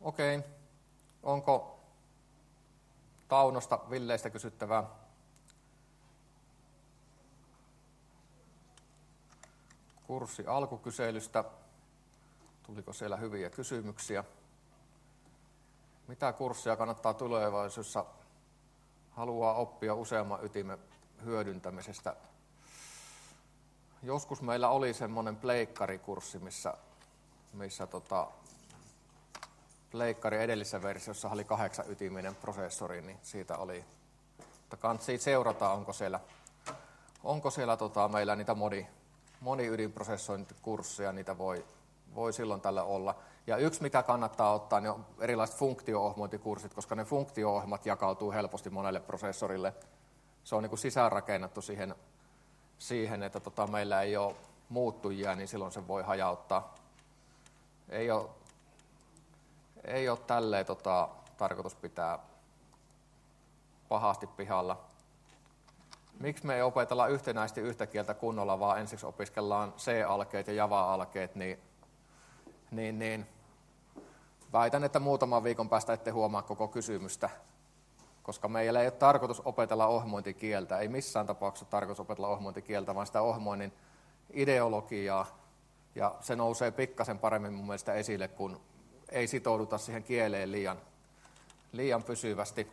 Okei. Onko Taunosta, Villeistä kysyttävää? Kurssi alkukyselystä. Tuliko siellä hyviä kysymyksiä? Mitä kurssia kannattaa tulevaisuudessa haluaa oppia useamman ytimen hyödyntämisestä? Joskus meillä oli semmoinen pleikkarikurssi, missä pleikkari edellisessä versiossa oli 8-ytiminen prosessori, niin siitä oli, mutta kannattaa seurata, onko siellä meillä niitä moniydinprosessointikursseja, niitä voi silloin tällä olla. Ja yksi, mikä kannattaa ottaa, niin on erilaiset funktio-ohjelmointikurssit, koska ne funktio-ohjelmat jakautuu helposti monelle prosessorille. Se on niin kuin sisäänrakennettu siihen, että meillä ei ole muuttujia, niin silloin se voi hajauttaa. Ei ole tälleen tarkoitus pitää pahasti pihalla. Miksi me ei opetella yhtenäisesti yhtä kieltä kunnolla, vaan ensiksi opiskellaan C-alkeet ja Java-alkeet, niin väitän, että muutaman viikon päästä ette huomaa koko kysymystä, koska meillä ei ole tarkoitus opetella ohjelmointikieltä, ei missään tapauksessa tarkoitus opetella ohjelmointikieltä, vaan sitä ohjelmoinnin ideologiaa, ja se nousee pikkasen paremmin mun mielestä esille, kun ei sitouduta siihen kieleen liian pysyvästi.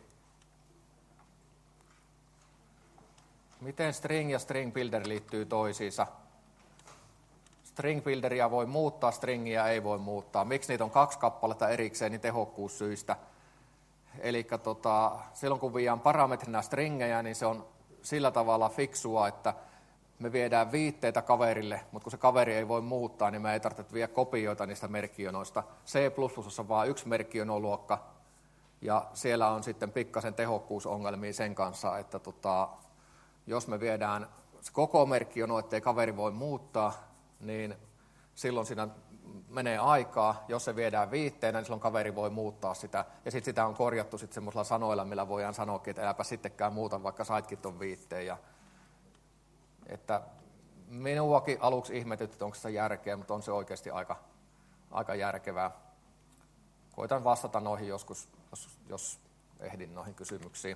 Miten string ja string builder liittyy toisiinsa? String builderia voi muuttaa, stringiä ei voi muuttaa. Miksi niitä on 2 kappaletta erikseen, niin tehokkuussyistä. Eli silloin kun viedään parametrina stringejä, niin se on sillä tavalla fiksua, että me viedään viitteitä kaverille, mutta kun se kaveri ei voi muuttaa, niin me ei tarvitse viedä kopioita niistä merkkionoista. C++ on vain 1 merkkionoluokka, ja siellä on sitten pikkasen tehokkuusongelmia sen kanssa, että jos me viedään koko merkkiono, ettei kaveri voi muuttaa, niin silloin siinä menee aikaa. Jos se viedään viitteenä, niin silloin kaveri voi muuttaa sitä. Ja sitten sitä on korjattu sitten semmoisilla sanoilla, millä voidaan sanoa, että äläpä sittenkään muuta, vaikka saitkin ton viitteen. Että minuakin aluksi ihmetytti, että onko se järkeä, mutta on se oikeasti aika järkevää. Koitan vastata noihin joskus, jos ehdin noihin kysymyksiin.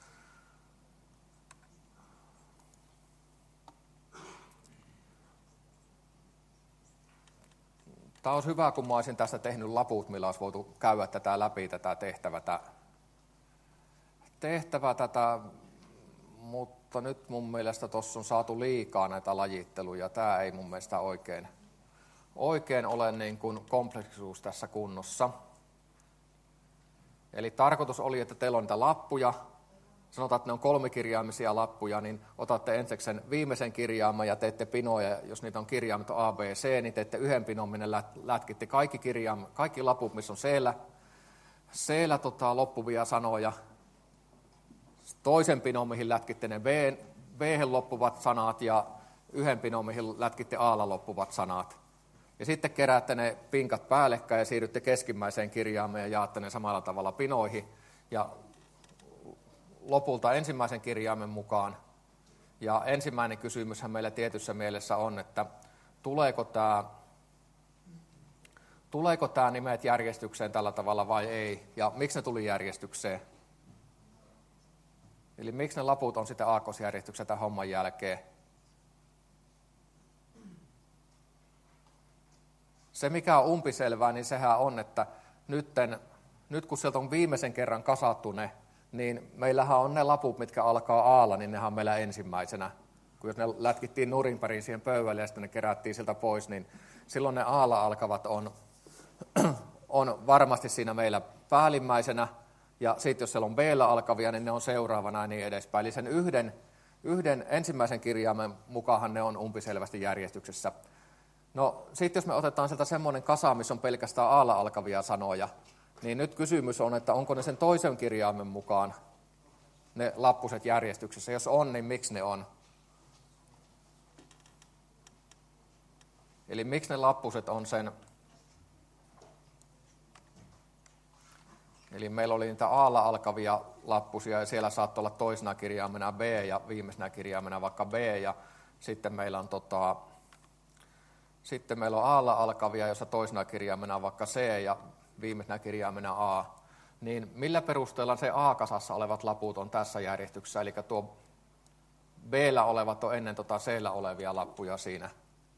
Tämä olisi hyvä, kun mä olisin tässä tehnyt laput, millä olisi voitu käydä tätä läpi, tätä tehtävää, mutta nyt mun mielestä tuossa on saatu liikaa näitä lajitteluja. Tämä ei mun mielestä oikein ole niin kuin kompleksisuus tässä kunnossa. Eli tarkoitus oli, että teillä on niitä lappuja. Sanotaan, että ne on 3-kirjaimisia lappuja, niin otatte ensiksi sen viimeisen kirjaimen ja teette pinoja. Jos niitä on kirjaimet A, B, C, niin teette yhden pinon, minne lätkitte kaikki laput, missä on C-llä loppuvia sanoja. Toisen pinon, mihin lätkitte ne B-hen loppuvat sanat ja yhden pinon, mihin lätkitte A-lla loppuvat sanat. Ja sitten keräätte ne pinkat päällekkäin ja siirrytte keskimmäiseen kirjaimeen ja jaatte ne samalla tavalla pinoihin. Ja lopulta ensimmäisen kirjaimen mukaan. Ja ensimmäinen kysymyshän meillä tietyssä mielessä on, että tuleeko tämä nimet järjestykseen tällä tavalla vai ei, ja miksi ne tuli järjestykseen. Eli miksi ne laput on sitten aakkosjärjestyksessä tämän homman jälkeen. Se mikä on umpiselvää, niin sehän on, että nyt kun sieltä on viimeisen kerran kasattu ne, niin meillähän on ne laput, mitkä alkaa A:lla, niin nehän on meillä ensimmäisenä. Kun jos ne lätkittiin nurin pärin siihen pöydälle ja sitten ne kerättiin sieltä pois, niin silloin ne A:lla alkavat on varmasti siinä meillä päällimmäisenä. Ja sitten jos siellä on B:llä alkavia, niin ne on seuraavana ja niin edespäin. Eli sen yhden ensimmäisen kirjaimen mukaan ne on umpiselvästi järjestyksessä. No sitten jos me otetaan sieltä semmoinen kasa, missä on pelkästään A:lla alkavia sanoja, niin nyt kysymys on, että onko ne sen toisen kirjaimen mukaan ne lappuset järjestyksessä. Jos on, niin miksi ne on? Eli miksi ne lappuset on sen? Eli meillä oli niitä A:lla alkavia lappusia ja siellä saattoi olla toisena kirjaimena B ja viimeisenä kirjaimena vaikka B ja sitten meillä on A:lla alkavia, jossa toisena kirjaimena vaikka C ja viimeisenä kirjaimena A, niin millä perusteella se A-kasassa olevat laput on tässä järjestyksessä, eli tuo B-llä olevat on ennen C-llä olevia lappuja siinä.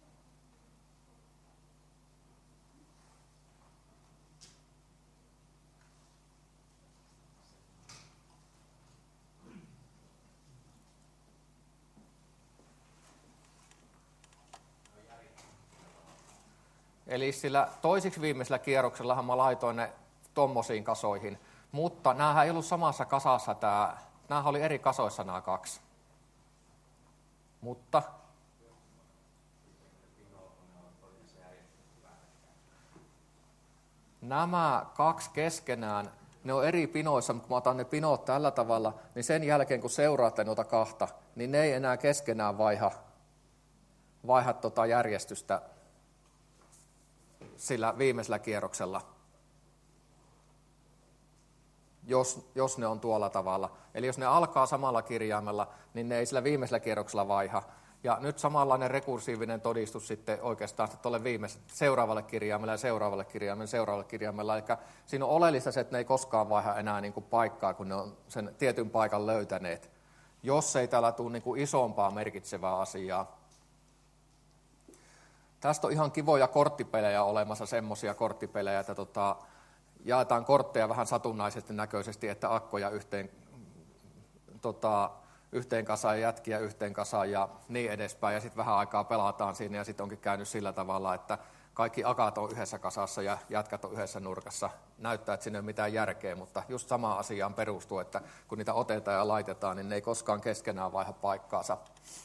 Eli sillä toisiksi viimeisellä kierroksellahan mä laitoin ne tommosiin kasoihin, mutta näähän ei ollut samassa kasassa, näähän oli eri kasoissa nämä kaksi. Mutta nämä kaksi keskenään, ne on eri pinoissa, mutta kun mä otan ne pinot tällä tavalla, niin sen jälkeen kun seuraatte noita kahta, niin ne ei enää keskenään vaiha järjestystä sillä viimeisellä kierroksella, jos ne on tuolla tavalla. Eli jos ne alkaa samalla kirjaimella, niin ne ei sillä viimeisellä kierroksella vaiha. Ja nyt samanlainen rekursiivinen todistus sitten oikeastaan tuolle seuraavalle kirjaimelle ja seuraavalle kirjaimella. Eli siinä on oleellista se, että ne ei koskaan vaiha enää niin kuin paikkaa, kun ne on sen tietyn paikan löytäneet, jos ei täällä tule niin kuin isompaa merkitsevää asiaa. Tästä on ihan kivoja korttipelejä olemassa, semmoisia korttipelejä, että jaetaan kortteja vähän satunnaisesti näköisesti, että akkoja yhteen kasaan ja jätkiä yhteen kasaan ja niin edespäin. Ja sitten vähän aikaa pelataan siinä ja sitten onkin käynyt sillä tavalla, että kaikki akat on yhdessä kasassa ja jätkät on yhdessä nurkassa. Näyttää, että siinä ei ole mitään järkeä, mutta just samaan asiaan perustuu, että kun niitä otetaan ja laitetaan, niin ne ei koskaan keskenään vaiha paikkaansa.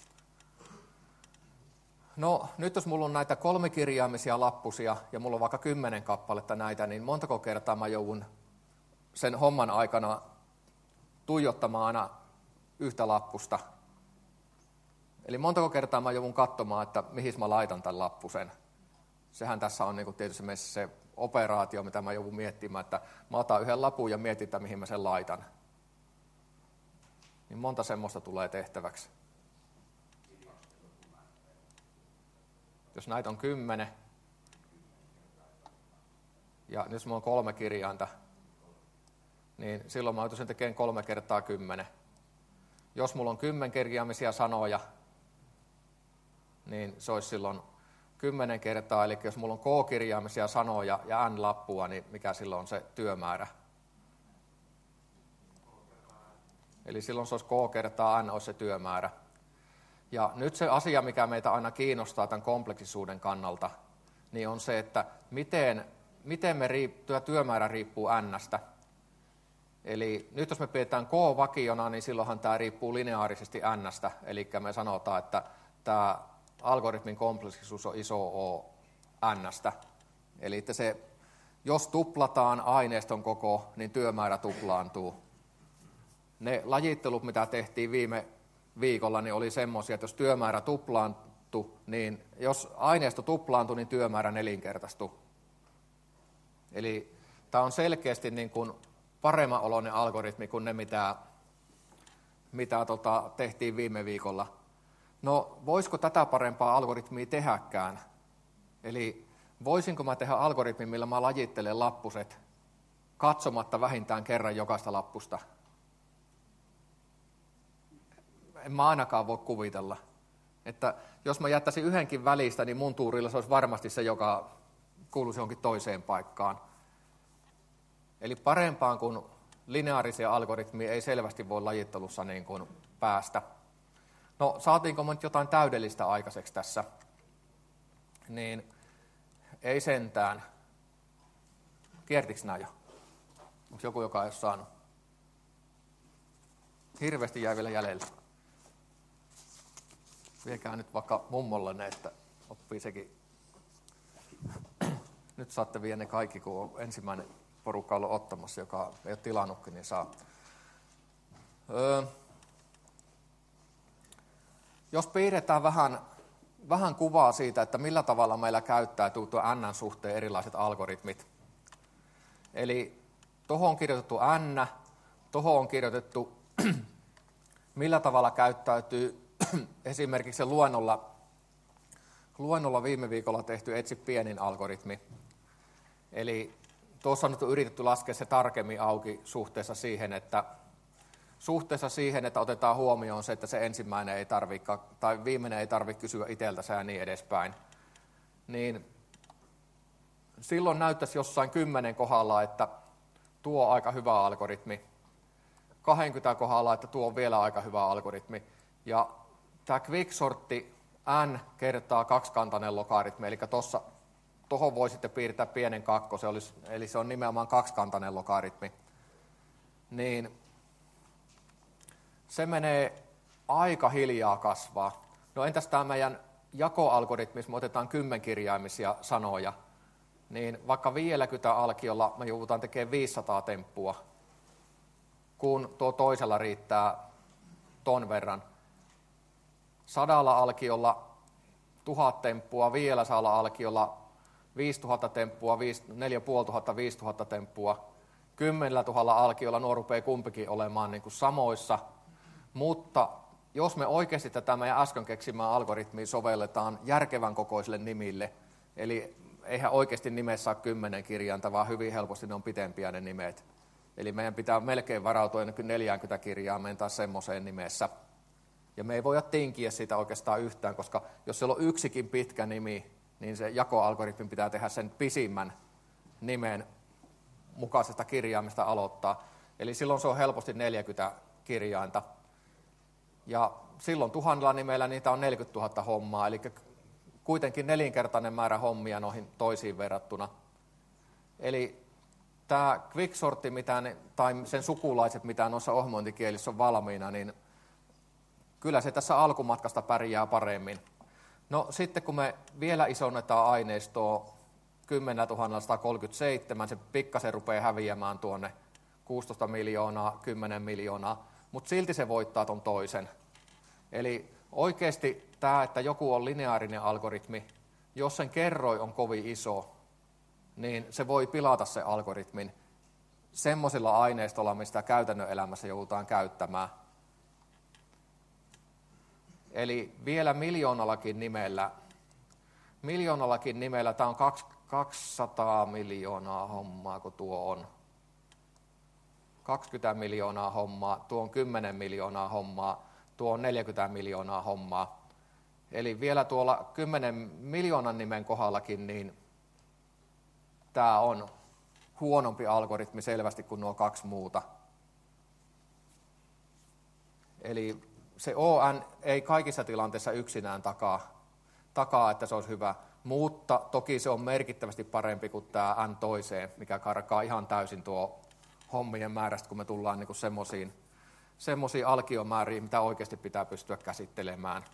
No nyt jos mulla on näitä kolmikirjaimisia lappusia ja mulla on vaikka 10 kappaletta näitä, niin montako kertaa mä joudun sen homman aikana tuijottamaan aina yhtä lappusta. Eli montako kertaa mä joudun katsomaan, että mihin mä laitan tämän lappusen. Sehän tässä on niin tietysti meissä se operaatio, mitä mä joudun miettimään, että mä otan yhden lapun ja mietin, että mihin mä sen laitan. Niin monta semmoista tulee tehtäväksi. Jos näitä on 10, ja jos mulla on 3 kirjainta, niin silloin mä joutuisin tekemään 3 kertaa 10. Jos mulla on 10 kirjaimisia sanoja, niin se olisi silloin 10 kertaa. Eli jos mulla on K-kirjaimisia sanoja ja N-lappua, niin mikä silloin on se työmäärä? Eli silloin se olisi K kertaa N olisi se työmäärä. Ja nyt se asia, mikä meitä aina kiinnostaa tämän kompleksisuuden kannalta, niin on se, että miten työmäärä riippuu N:stä. Eli nyt jos me pidetään K-vakiona, niin silloinhan tämä riippuu lineaarisesti N:stä. Eli me sanotaan, että tämä algoritmin kompleksisuus on iso O N:stä. Eli että jos tuplataan aineiston koko, niin työmäärä tuplaantuu. Ne lajittelut, mitä tehtiin viime viikolla, niin oli semmoisia, että jos työmäärä tuplaantui, niin jos aineisto tuplaantui, niin työmäärä nelinkertaistui. Eli tämä on selkeästi niin kuin paremman oloinen algoritmi kuin ne, mitä tehtiin viime viikolla. No, voisiko tätä parempaa algoritmia tehdäkään? Eli voisinko mä tehdä algoritmin, millä mä lajittelen lappuset katsomatta vähintään kerran jokaista lappusta? En mä ainakaan voi kuvitella, että jos mä jättäisin yhdenkin välistä, niin mun tuurilla se olisi varmasti se, joka kuuluisi johonkin toiseen paikkaan. Eli parempaan kuin lineaarisia algoritmia ei selvästi voi lajittelussa niin kuin päästä. No, saatiinko me nyt jotain täydellistä aikaiseksi tässä? Niin ei sentään. Kiertikö nämä jo? Onko joku, joka ei ole saanut? Hirveästi jää vielä jäljellä. Viekää nyt vaikka mummollenne, että oppii sekin. Nyt saatte vie ne kaikki, kun on ensimmäinen porukka ollut ottamassa, joka ei ole tilannutkin, niin saa. Jos piirretään vähän kuvaa siitä, että millä tavalla meillä käyttäytyy tuo N suhteen erilaiset algoritmit. Eli tuohon on kirjoitettu N, tuohon on kirjoitettu, millä tavalla käyttäytyy esimerkiksi se luennolla viime viikolla tehty etsi pienin algoritmi. Eli tuossa on nyt yritetty laskea se tarkemmin auki suhteessa siihen, että otetaan huomioon se, että se ensimmäinen ei tarvitse, tai viimeinen ei tarvitse kysyä itseltänsä ja niin edespäin. Niin silloin näyttäisi jossain 10 kohdalla, että tuo on aika hyvä algoritmi. 20 kohdalla, että tuo on vielä aika hyvä algoritmi. Ja tämä quicksortti n kertaa kaksikantainen logaritmi, eli tuohon voi sitten piirtää pienen kakkosen, eli se on nimenomaan kaksikantainen logaritmi. Niin se menee aika hiljaa kasvaa. No entäs tämä meidän jakoalgoritmi, missä me otetaan 10-kirjaimisia sanoja, niin vaikka 50 alkiolla me joudutaan tekemään 500 temppua, kun tuo toisella riittää ton verran. 100 alkiolla 1000 temppua, 500 alkiolla 5000 temppua, 4500, 5000 temppua. 10 000 alkiolla nuo rupeaa kumpikin olemaan niin kuin samoissa, mutta jos me oikeasti tätä meidän äsken keksimää algoritmia sovelletaan järkevän kokoisille nimille, eli eihän oikeasti nimessä ole 10 kirjainta, vaan hyvin helposti ne on pitempiä ne nimet. Eli meidän pitää melkein varautua ainakin 40 kirjaimeen tai semmoiseen nimessä. Ja me ei voida tinkiä siitä oikeastaan yhtään, koska jos siellä on yksikin pitkä nimi, niin se jakoalgoritmin pitää tehdä sen pisimmän nimen mukaisesta kirjaimesta aloittaa. Eli silloin se on helposti 40 kirjainta. Ja silloin 1000 nimellä niitä on 40 000 hommaa, eli kuitenkin 4-kertainen määrä hommia noihin toisiin verrattuna. Eli tämä quicksortti, tai sen sukulaiset, mitä noissa ohjelmointikielissä on valmiina, niin kyllä se tässä alkumatkasta pärjää paremmin. No sitten kun me vielä isonnetaan aineistoa 10 137, se pikkasen rupeaa häviämään tuonne 16 miljoonaa, 10 miljoonaa, mutta silti se voittaa ton toisen. Eli oikeasti tämä, että joku on lineaarinen algoritmi, jos sen kerroin on kovin iso, niin se voi pilata sen algoritmin semmoisilla aineistolla, mistä käytännön elämässä joudutaan käyttämään. Eli vielä miljoonallakin nimellä, tämä on 200 miljoonaa hommaa, kun tuo on 20 miljoonaa hommaa, tuo on 10 miljoonaa hommaa, tuo on 40 miljoonaa hommaa. Eli vielä tuolla 10 miljoonan nimen kohdallakin, niin tämä on huonompi algoritmi selvästi kuin nuo 2 muuta. Eli se ON ei kaikissa tilanteissa yksinään takaa, että se olisi hyvä, mutta toki se on merkittävästi parempi kuin tämä N toiseen, mikä karkaa ihan täysin tuo hommien määrästä, kun me tullaan niin semmoisiin alkiomääriin, mitä oikeasti pitää pystyä käsittelemään.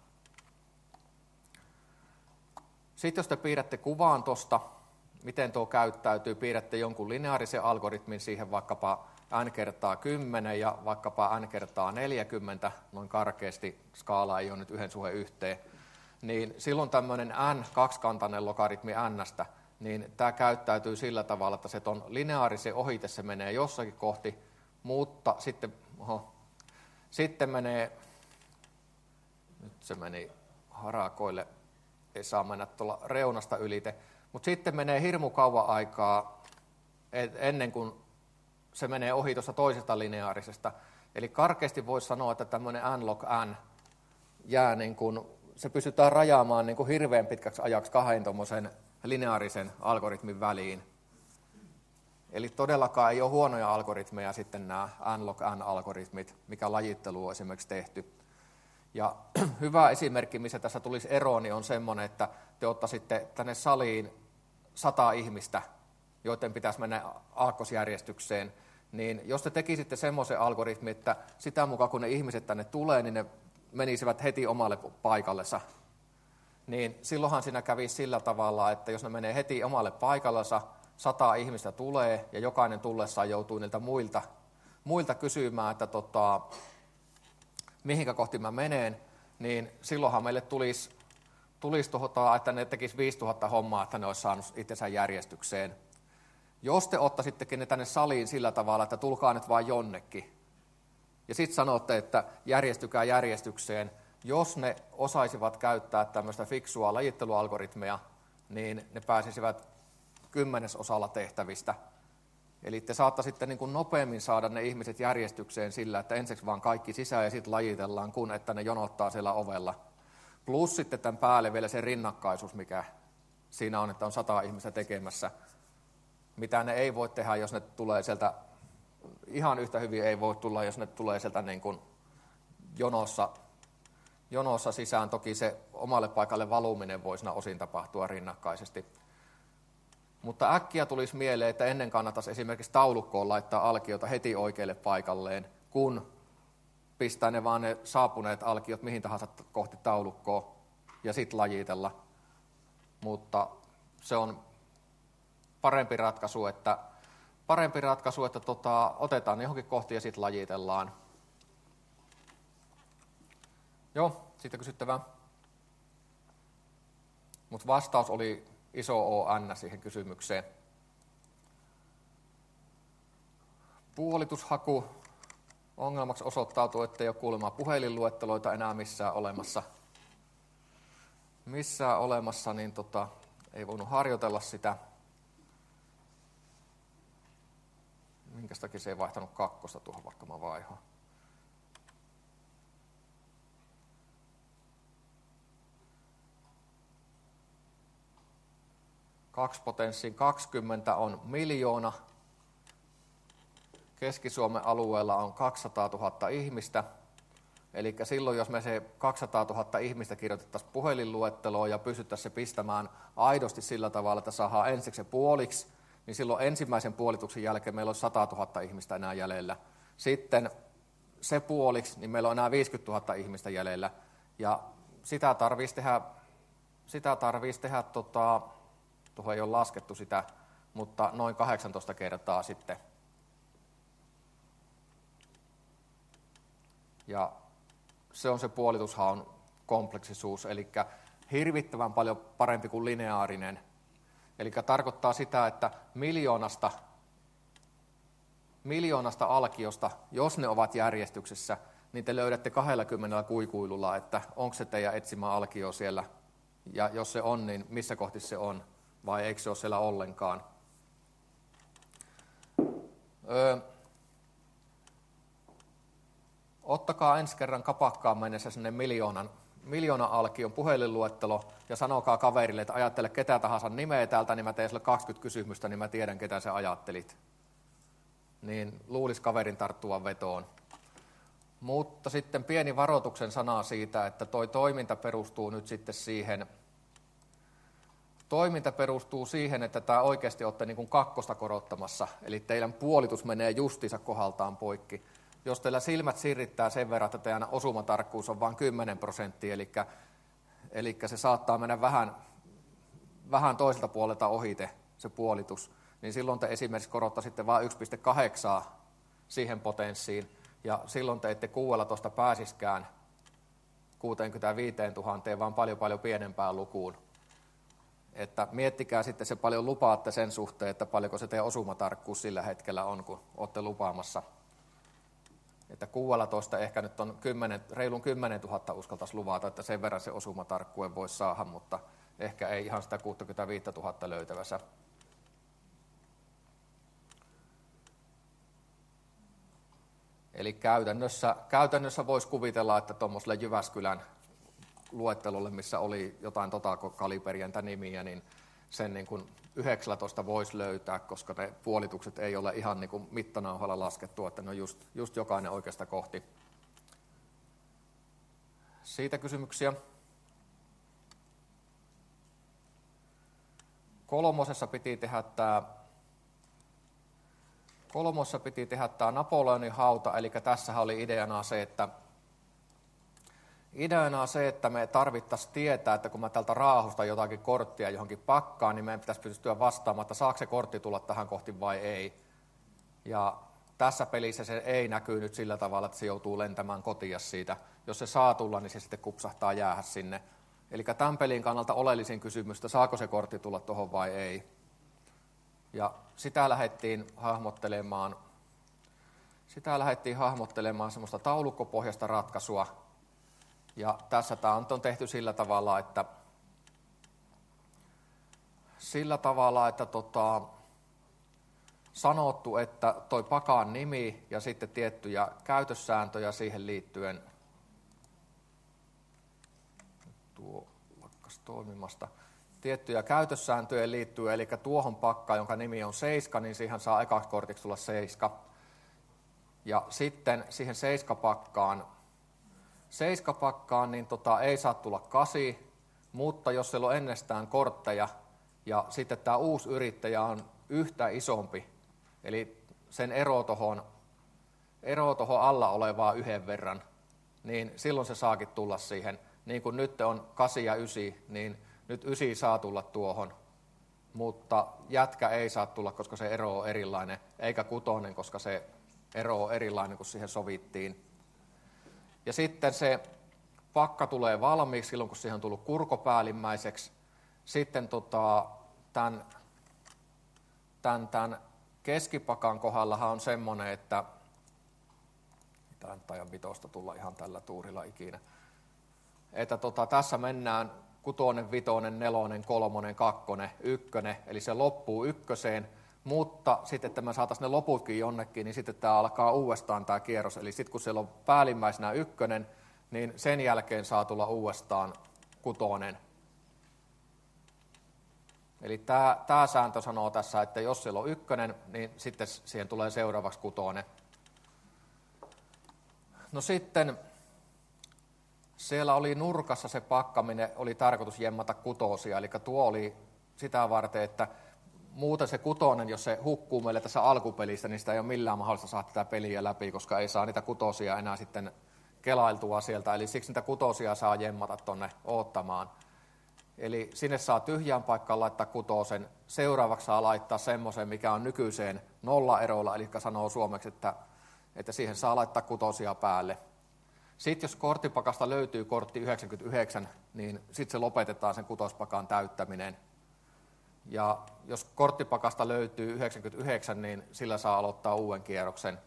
Sitten jos te piirrätte kuvaan tuosta, miten tuo käyttäytyy, piirrätte jonkun lineaarisen algoritmin siihen vaikkapa n kertaa 10 ja vaikkapa n kertaa 40, noin karkeasti, skaala ei ole nyt 1:1, niin silloin tämmöinen n kaksikantainen logaritmi n:stä, niin tämä käyttäytyy sillä tavalla, että se ton lineaarisen ohite se menee jossakin kohti, mutta sitten menee, nyt se meni harakoille, ei saa mennä tuolla reunasta ylite, mutta sitten menee hirmu kauan aikaa ennen kuin se menee ohi tuosta toisesta lineaarisesta. Eli karkeasti voisi sanoa, että tämmöinen n log n jää niin kuin, se pystytään rajaamaan niin kuin hirveän pitkäksi ajaksi 2 tuommoisen lineaarisen algoritmin väliin. Eli todellakaan ei ole huonoja algoritmeja sitten nämä n log n algoritmit, mikä lajittelu on esimerkiksi tehty. Ja hyvä esimerkki, missä tässä tulisi ero, niin on semmoinen, että te ottaisitte tänne saliin 100 ihmistä, joiden pitäisi mennä aakkosjärjestykseen, niin jos te tekisitte semmoisen algoritmin, että sitä mukaan kun ne ihmiset tänne tulee, niin ne menisivät heti omalle paikallensa, niin silloinhan siinä kävisi sillä tavalla, että jos ne menee heti omalle paikallensa, 100 ihmistä tulee ja jokainen tullessaan joutuu niiltä muilta kysymään, että mihinkä kohti mä menen, niin silloinhan meille tulisi että ne tekisi 5000 hommaa, että ne olisi saanut itsensä järjestykseen. Jos te ottaisittekin ne tänne saliin sillä tavalla, että tulkaa nyt vain jonnekin, ja sitten sanotte, että järjestykää järjestykseen, jos ne osaisivat käyttää tämmöistä fiksua lajittelualgoritmeja, niin ne pääsisivät 10% tehtävistä. Eli te saattaisitte niin kuin nopeammin saada ne ihmiset järjestykseen sillä, että ensiksi vaan kaikki sisään ja sitten lajitellaan, kun että ne jonottaa siellä ovella. Plus sitten tämän päälle vielä se rinnakkaisuus, mikä siinä on, että on 100 ihmistä tekemässä. Mitä ne ei voi tehdä, jos ne tulee sieltä, ihan yhtä hyvin ei voi tulla, jos ne tulee sieltä niin kuin jonossa sisään. Toki se omalle paikalle valuminen voi siinä osin tapahtua rinnakkaisesti. Mutta äkkiä tulisi mieleen, että ennen kannattaisi esimerkiksi taulukkoon laittaa alkiota heti oikealle paikalleen, kun pistää ne vaan ne saapuneet alkiot mihin tahansa kohti taulukkoa ja sitten lajitella. Mutta se on parempi ratkaisu, että otetaan ne johonkin kohti ja sitten lajitellaan. Joo, siitä kysyttävää. Mutta vastaus oli iso ON siihen kysymykseen. Puolitushaku. Ongelmaksi osoittautuu, että ei ole kuulemma puhelinluetteloita enää missään olemassa. Niin ei voinut harjoitella sitä. Minkäs takia se ei vaihtanut 2 tuohon, vaikka mä vaihoan. Potenssiin 20 on 1 000 000. Keski-Suomen alueella on 200 000 ihmistä. Eli silloin, jos me se 200 000 ihmistä kirjoitettaisiin puhelinluetteloon ja pystyttäisiin se pistämään aidosti sillä tavalla, että saadaan ensiksi se puoliksi, niin silloin ensimmäisen puolituksen jälkeen meillä on 100 000 ihmistä enää jäljellä. Sitten se puoliksi, niin meillä on enää 50 000 ihmistä jäljellä. Ja sitä tarvitsisi tehdä tuohon ei ole laskettu sitä, mutta noin 18 kertaa sitten. Ja se on se puolitushaun kompleksisuus, eli hirvittävän paljon parempi kuin lineaarinen. Eli tarkoittaa sitä, että miljoonasta alkiosta, jos ne ovat järjestyksessä, niin te löydätte 20 kuikuilulla, että onko se teidän etsimä alkio siellä, ja jos se on, niin missä kohti se on, vai eikö se ole siellä ollenkaan. Ottakaa ensi kerran kapakkaan mennessä sinne miljoonan alkion puhelinluettelo ja sanokaa kaverille, että ajattele ketä tahansa nimeä täältä, niin mä teen sulle 20 kysymystä, niin mä tiedän ketä sä ajattelit. Niin luulisi kaverin tarttuvan vetoon. Mutta sitten pieni varoituksen sana siitä, että toi toiminta perustuu nyt sitten siihen, että tämä oikeasti olette niin kuin 2 korottamassa, eli teidän puolitus menee justiinsa kohdaltaan poikki. Jos teillä silmät sirrittää sen verran, että teidän osumatarkkuus on vain 10%, eli se saattaa mennä vähän toiselta puolelta ohite se puolitus, niin silloin te esimerkiksi korottaisitte vain 1,8 siihen potenssiin, ja silloin te ette 16 pääsiskään 65 000, vaan paljon pienempään lukuun. Että miettikää sitten se paljon lupaatte sen suhteen, että paljonko se teidän osumatarkkuus sillä hetkellä on, kun olette lupaamassa. Että 16 ehkä nyt on reilun 10 000 uskaltaisi luvata, että sen verran se osumatarkkuen voisi saada, mutta ehkä ei ihan sitä 65 000 löytävässä. Eli käytännössä voisi kuvitella, että tuommoiselle Jyväskylän luettelolle, missä oli jotain kaliberien nimiä, niin sen niin kuin 19 voisi löytää, koska ne puolitukset ei ole ihan niin kuin mittanauhalla laskettu, että ne on just jokainen oikeasta kohti. Siitä kysymyksiä. Kolmosessa piti tehdä tämä Napoleonin hauta, eli tässä oli ideana se, että me tarvittaisiin tietää, että kun mä tältä raahusta jotakin korttia johonkin pakkaan, niin meidän pitäisi pystyä vastaamaan, että saako se kortti tulla tähän kohti vai ei. Ja tässä pelissä se ei näkyy nyt sillä tavalla, että se joutuu lentämään kotiin siitä. Jos se saa tulla, niin se sitten kupsahtaa jäädä sinne. Eli tämän pelin kannalta oleellisin kysymys, että saako se kortti tulla tuohon vai ei. Ja sitä lähdettiin hahmottelemaan semmoista taulukkopohjaista ratkaisua. Ja tässä tämä on tehty sillä tavalla, että sanottu, että toi pakan nimi ja sitten tiettyjä käytössääntöjä siihen liittyen. Tuo lakkas toimimasta. Tiettyjä käytössääntöjä liittyy, eli tuohon pakkaan, jonka nimi on 7, niin siihen saa ekaksi kortiksi tulla 7. Ja sitten siihen 7-pakkaan niin ei saa tulla 8, mutta jos siellä on ennestään kortteja ja sitten tämä uusi yrittäjä on yhtä isompi, eli sen ero tuohon alla olevaa yhden verran, niin silloin se saakin tulla siihen. Niin kuin nyt on 8 ja 9, niin nyt 9 saa tulla tuohon, mutta jätkä ei saa tulla, koska se ero on erilainen, eikä 6, koska se ero on erilainen, kun siihen sovittiin. Ja sitten se pakka tulee valmiiksi silloin, kun siihen on tullut kurko päällimmäiseksi. Sitten tämän keskipakan kohdallahan on semmoinen, että tämän tajan 5 tulla ihan tällä tuurilla ikinä. Että tässä mennään 6, 5, 4, 3, 2, 1, eli se loppuu 1, mutta sitten, että me saataisiin ne loputkin jonnekin, niin sitten tämä alkaa uudestaan tämä kierros. Eli sitten kun siellä on päällimmäisenä 1, niin sen jälkeen saa tulla uudestaan 6. Eli tämä sääntö sanoo tässä, että jos siellä on 1, niin sitten siihen tulee seuraavaksi 6. No sitten siellä oli nurkassa se pakkaminen, oli tarkoitus jemmata 6, eli tuo oli sitä varten, että muuten se 6, jos se hukkuu meille tässä alkupelistä, niin sitä ei ole millään mahdollista saada tätä peliä läpi, koska ei saa niitä 6 enää sitten kelailtua sieltä, eli siksi niitä 6 saa jemmata tuonne oottamaan. Eli sinne saa tyhjään paikkaan laittaa 6, seuraavaksi saa laittaa semmoisen, mikä on nykyiseen 0 erolla, eli sanoo suomeksi, että siihen saa laittaa 6 päälle. Sitten jos korttipakasta löytyy kortti 99, niin sitten se lopetetaan sen 6-pakan täyttäminen. Ja jos korttipakasta löytyy 99, niin sillä saa aloittaa uuden kierroksen.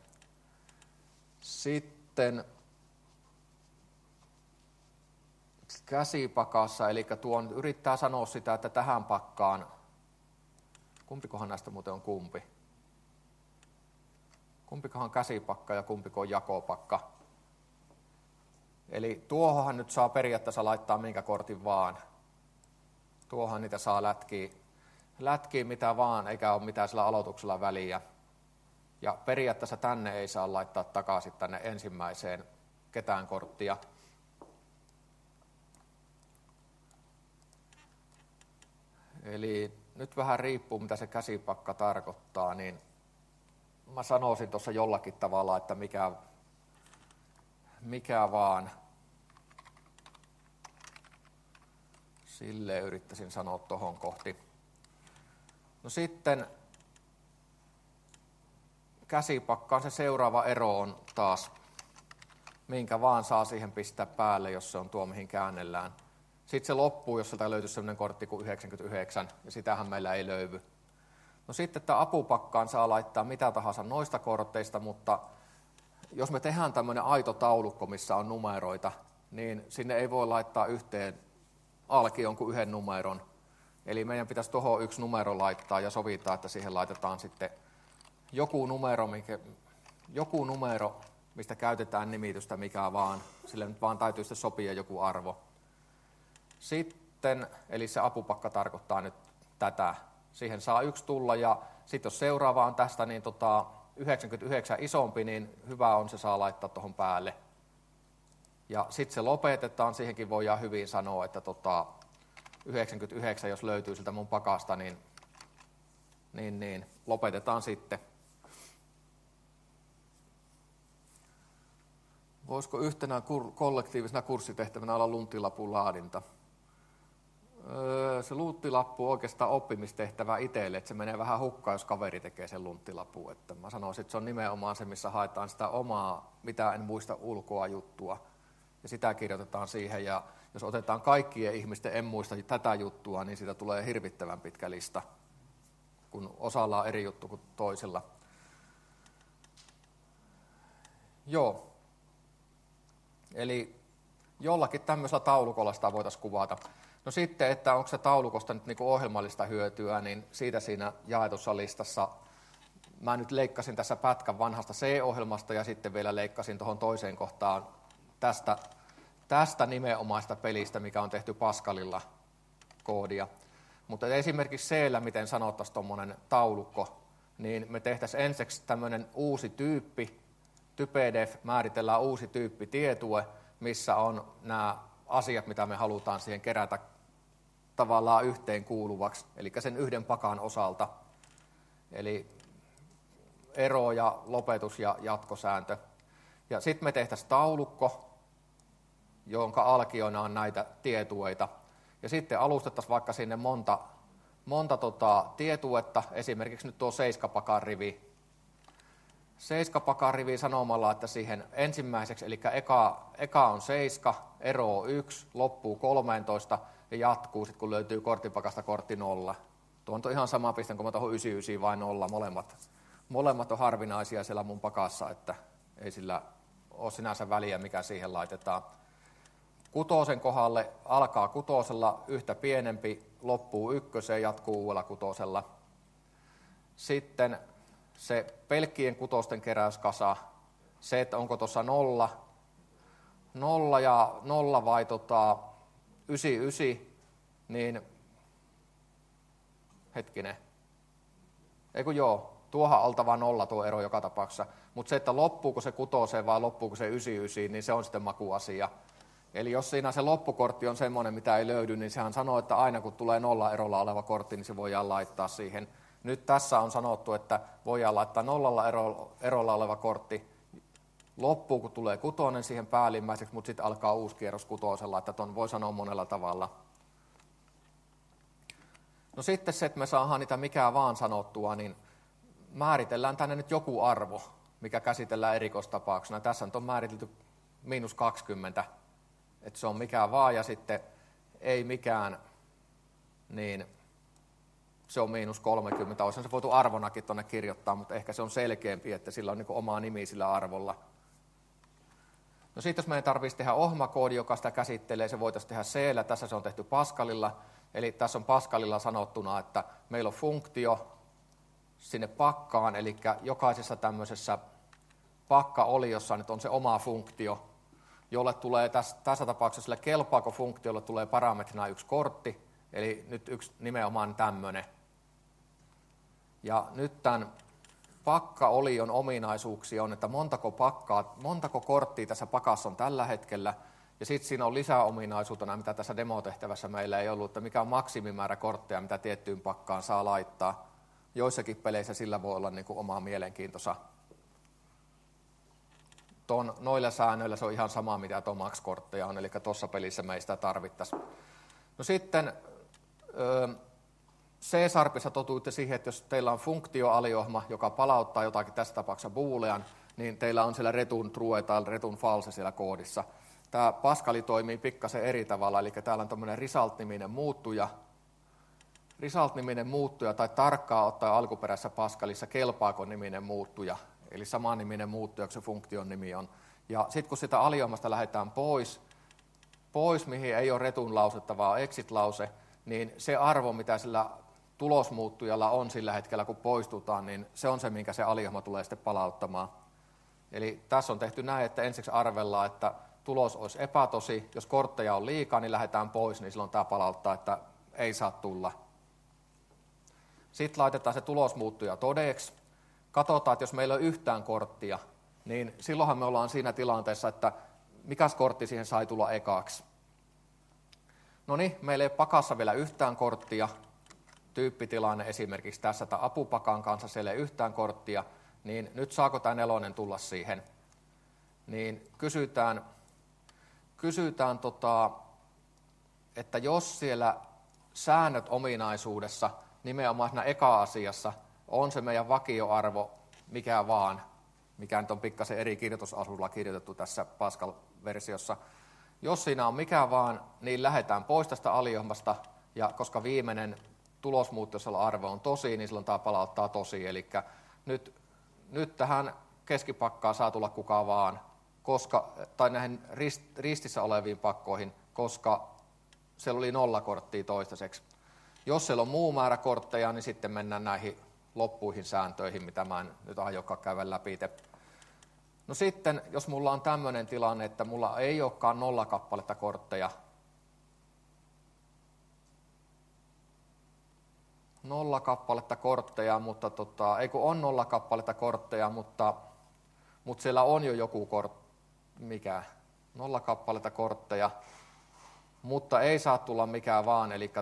Sitten käsipakassa, eli tuon yrittää sanoa sitä, että tähän pakkaan, kumpikohan näistä muuten on kumpi? Kumpikohan on käsipakka ja kumpiko on jakopakka? Eli tuohonhan nyt saa periaatteessa laittaa minkä kortin vaan. Tuohon niitä saa lätkiä mitä vaan, eikä ole mitään sillä aloituksella väliä. Ja periaatteessa tänne ei saa laittaa takaisin tänne ensimmäiseen ketään korttia. Eli nyt vähän riippuu, mitä se käsipakka tarkoittaa, niin mä sanoisin tuossa jollakin tavalla, että mikä vaan. Silleen yrittäisin sanoa tuohon kohti. No sitten käsipakkaan se seuraava ero on taas, minkä vaan saa siihen pistää päälle, jos se on tuo, mihin käännellään. Sitten se loppuu, jos sieltä löytyisi sellainen kortti kuin 99, ja sitähän meillä ei löydy. No sitten tämä apupakkaan saa laittaa mitä tahansa noista korteista, mutta jos me tehdään tämmöinen aito taulukko, missä on numeroita, niin sinne ei voi laittaa yhteen alki jonkun yhden numeron. Eli meidän pitäisi tuohon 1 numero laittaa ja sovittaa, että siihen laitetaan sitten joku numero, mistä käytetään nimitystä mikä vaan. Sille nyt vaan täytyy sitten sopia joku arvo. Sitten, eli se apupakka tarkoittaa nyt tätä. Siihen saa 1 tulla ja sitten jos seuraava on tästä niin 99 isompi, niin hyvä on, se saa laittaa tuohon päälle. Ja sitten se lopetetaan, siihenkin voidaan hyvin sanoa, että 99, jos löytyy siltä mun pakasta, niin lopetetaan sitten. Voisiko yhtenä kollektiivisena kurssitehtävänä olla lunttilapun laadinta? Se lunttilappu on oikeastaan oppimistehtävä itselle, että se menee vähän hukkaan, jos kaveri tekee sen lunttilapun. Että mä sanoisin, että se on nimenomaan se, missä haetaan sitä omaa, mitä en muista ulkoa juttua. Ja sitä kirjoitetaan siihen, ja jos otetaan kaikkien ihmisten en muista tätä juttua, niin siitä tulee hirvittävän pitkä lista, kun osalla on eri juttu kuin toisella. Joo. Eli jollakin tämmöisellä taulukolla sitä voitaisiin kuvata. No sitten, että onko se taulukosta nyt niinku ohjelmallista hyötyä, niin siitä siinä jaetussa listassa mä nyt leikkasin tässä pätkän vanhasta C-ohjelmasta ja sitten vielä leikkasin tuohon toiseen kohtaan tästä nimenomaista pelistä, mikä on tehty Pascalilla koodia. Mutta esimerkiksi C:llä, miten sanottaisiin tuommoinen taulukko, niin me tehtäisiin ensiksi tämmöinen uusi tyyppi, typedef, määritellään uusi tyyppi tietue, missä on nämä asiat, mitä me halutaan siihen kerätä tavallaan yhteen kuuluvaksi, eli sen yhden pakan osalta. Eli ero ja lopetus ja jatkosääntö. Ja sitten me tehtäisiin taulukko, jonka alkiona on näitä tietueita. Ja sitten alustettaisiin vaikka sinne monta tietuetta, esimerkiksi nyt tuo 7-pakan rivi. 7-pakan rivi sanomalla, että siihen ensimmäiseksi, eli eka on 7, ero on 1, loppuu 13 ja jatkuu sitten, kun löytyy korttipakasta kortti 0. Tuo on ihan sama piste, kun mä tuohon 99 vai 0, molemmat on harvinaisia siellä mun pakassa, että ei sillä ole sinänsä väliä, mikä siihen laitetaan. 6 kohdalle alkaa 6 yhtä pienempi, loppuu 1, jatkuu uudella 6. Sitten se pelkkien 6 keräyskasa, se, että onko tuossa 0 ja 0 vai 99, niin hetkinen. Eikö joo, tuohan oltava 0 tuo ero joka tapauksessa, mutta se, että loppuuko se 6 vai loppuuko se 99, niin se on sitten makuasia. Eli jos siinä se loppukortti on semmoinen, mitä ei löydy, niin sehän sanoo, että aina kun tulee 0 erolla oleva kortti, niin se voidaan laittaa siihen. Nyt tässä on sanottu, että voidaan laittaa 0 erolla oleva kortti, loppuu kun tulee 6 siihen päällimmäiseksi, mutta sitten alkaa uusi kierros 6, että ton voi sanoa monella tavalla. No sitten se, että me saadaan niitä mikä vaan sanottua, niin määritellään tänne nyt joku arvo, mikä käsitellään erikoistapauksena. Tässä on määritelty -20, että se on mikä vaan ja sitten ei mikään, niin se on -30. Olisi se voitu arvonakin tuonne kirjoittaa, mutta ehkä se on selkeämpi, että sillä on niin kuin oma nimi sillä arvolla. No sitten jos meidän tarvitsisi tehdä ohjelmakoodi, joka sitä käsittelee, se voitaisiin tehdä C:llä, tässä se on tehty Pascalilla. Eli tässä on Pascalilla sanottuna, että meillä on funktio sinne pakkaan, eli jokaisessa tämmöisessä pakkaoliossa nyt on se oma funktio, jolle tulee tässä tapauksessa sille kelpaako funktiolle tulee parametrina 1 kortti, eli nyt yksi nimenomaan tämmöinen. Ja nyt tämän pakkaolion ominaisuuksia on, että montako korttia tässä pakassa on tällä hetkellä, ja sitten siinä on lisäominaisuutena, mitä tässä demotehtävässä meillä ei ollut, että mikä on maksimimäärä kortteja, mitä tiettyyn pakkaan saa laittaa. Joissakin peleissä sillä voi olla niin kuin oma mielenkiintoisa. Noilla säännöillä se on ihan sama, mitä tuo max-kortteja on, eli tuossa pelissä me ei sitä tarvittaisi. No sitten C-sharpissa totuitte siihen, että jos teillä on funktioaliohjelma, joka palauttaa jotakin, tässä tapauksessa boolean, niin teillä on siellä return true tai return false siellä koodissa. Tämä Pascal toimii pikkasen eri tavalla, eli täällä on tämmöinen result-niminen muuttuja, tai tarkkaan ottaen alkuperäisessä Pascalissa kelpaako niminen muuttuja, eli saman niminen muuttuja, kun se funktion nimi on. Ja sitten kun sitä aliohjelmasta lähdetään pois, mihin ei ole return-lausetta, vaan exit-lause, niin se arvo, mitä sillä tulosmuuttujalla on sillä hetkellä, kun poistutaan, niin se on se, minkä se aliohjelma tulee sitten palauttamaan. Eli tässä on tehty näin, että ensiksi arvellaan, että tulos olisi epätosi. Jos kortteja on liikaa, niin lähdetään pois, niin silloin tämä palauttaa, että ei saa tulla. Sitten laitetaan se tulosmuuttuja todeksi. Katsotaan, että jos meillä on yhtään korttia, niin silloinhan me ollaan siinä tilanteessa, että mikäs kortti siihen sai tulla ekaksi. No niin, meillä ei ole pakassa vielä yhtään korttia. Tyyppitilanne esimerkiksi tässä, että apupakan kanssa siellä ei yhtään korttia, niin nyt saako tämä 4 tulla siihen? Niin kysytään että jos siellä säännöt ominaisuudessa, nimenomaan siinä eka-asiassa, on se meidän vakioarvo, mikä vaan, mikä nyt on pikkasen eri kirjoitusasulla kirjoitettu tässä Pascal-versiossa. Jos siinä on mikä vaan, niin lähdetään pois tästä aliohjelmasta, ja koska viimeinen tulosmuuttoisella arvo on tosi, niin silloin tämä palauttaa tosi. Eli nyt tähän keskipakkaan saa tulla kuka vaan, tai näihin ristissä oleviin pakkoihin, koska siellä oli 0 korttia toistaiseksi. Jos siellä on muu määrä kortteja, niin sitten mennään näihin loppuihin sääntöihin, mitä mä en nyt aiokaan käydä läpi. No sitten, jos mulla on tämmöinen tilanne, että mulla ei olekaan 0 kappaletta kortteja, 0 kappaletta kortteja, mutta ei kun on 0 kappaletta kortteja, mutta siellä on jo joku 0 kappaletta kortteja, mutta ei saa tulla mikään vaan, eli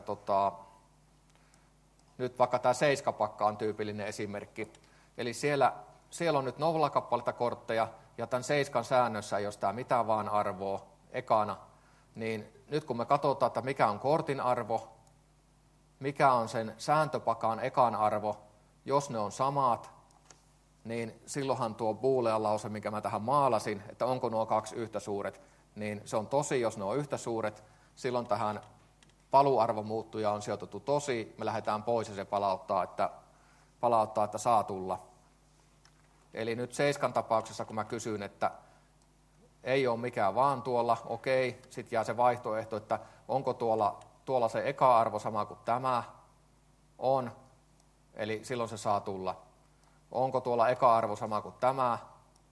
nyt vaikka tämä 7-pakka on tyypillinen esimerkki, eli siellä on nyt 0 kappaletta kortteja, ja tämän 7 säännössä ei ole sitä mitään vaan arvoa ekana, niin nyt kun me katsotaan, että mikä on kortin arvo, mikä on sen sääntöpakan ekan arvo, jos ne on samat, niin silloinhan tuo boolean lause, minkä mä tähän maalasin, että onko nuo 2 yhtä suuret, niin se on tosi, jos ne on yhtä suuret, silloin tähän paluarvomuuttuja on sijoitettu tosi, me lähdetään pois ja se palauttaa, että saa tulla. Eli nyt 7 tapauksessa, kun mä kysyn, että ei ole mikään vaan tuolla, okei, sitten jää se vaihtoehto, että onko tuolla se eka arvo sama kuin tämä on, eli silloin se saa tulla. Onko tuolla eka arvo sama kuin tämä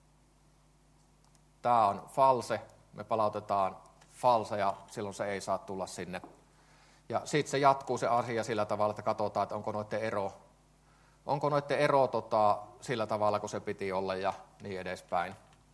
on false, me palautetaan false ja silloin se ei saa tulla sinne. Ja sitten se jatkuu se asia sillä tavalla, että katsotaan, että onko noiden ero sillä tavalla, kun se piti olla ja niin edespäin.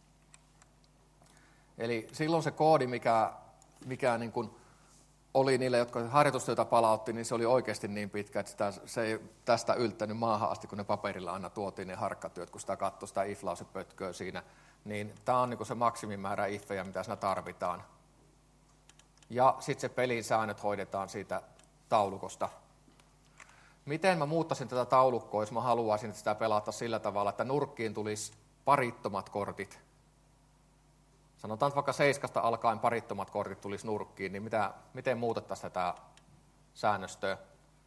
Eli silloin se koodi, mikä niin kuin oli niille, jotka harjoitustyötä palautti, niin se oli oikeasti niin pitkä, että se ei tästä yltänyt maahan asti, kun ne paperilla aina tuotiin ne harkkatyöt, kun sitä katsoi sitä if-lausepötköä siinä. Niin tämä on niin kuin se maksimimäärä ifejä, mitä siinä tarvitaan. Ja sitten se pelin säännöt hoidetaan siitä taulukosta. Miten mä muuttaisin tätä taulukkoa, jos mä haluaisin että sitä pelata sillä tavalla, että nurkkiin tulisi parittomat kortit? Sanotaan, että vaikka 7 alkaen parittomat kortit tulisi nurkkiin, niin miten muutettaisiin tätä säännöstöä?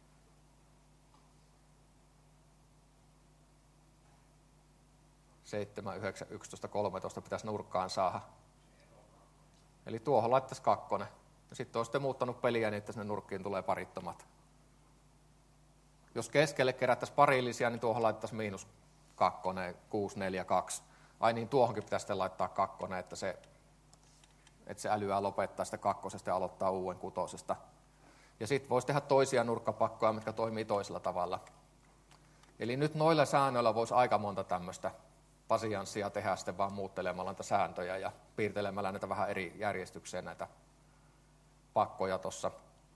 Seitsemän, 9, 11, 13 pitäisi nurkkaan saada. Eli tuohon laittaisi 2. Ja sitten olisitte muuttanut peliä niin, että sinne nurkkiin tulee parittomat. Jos keskelle kerättäisiin parillisia, niin tuohon laittaisiin -2, 6, 4, 2. Ai niin, tuohonkin pitäisi sitten laittaa 2, että se älyää lopettaa sitä 2 ja aloittaa uuden 6. Ja sitten voisi tehdä toisia nurkkapakkoja, mitkä toimii toisella tavalla. Eli nyt noilla säännöillä voisi aika monta tämmöistä pasianssia tehdä sitten vaan muuttelemalla näitä sääntöjä ja piirtelemällä näitä vähän eri järjestykseen näitä pakkoja tuossa.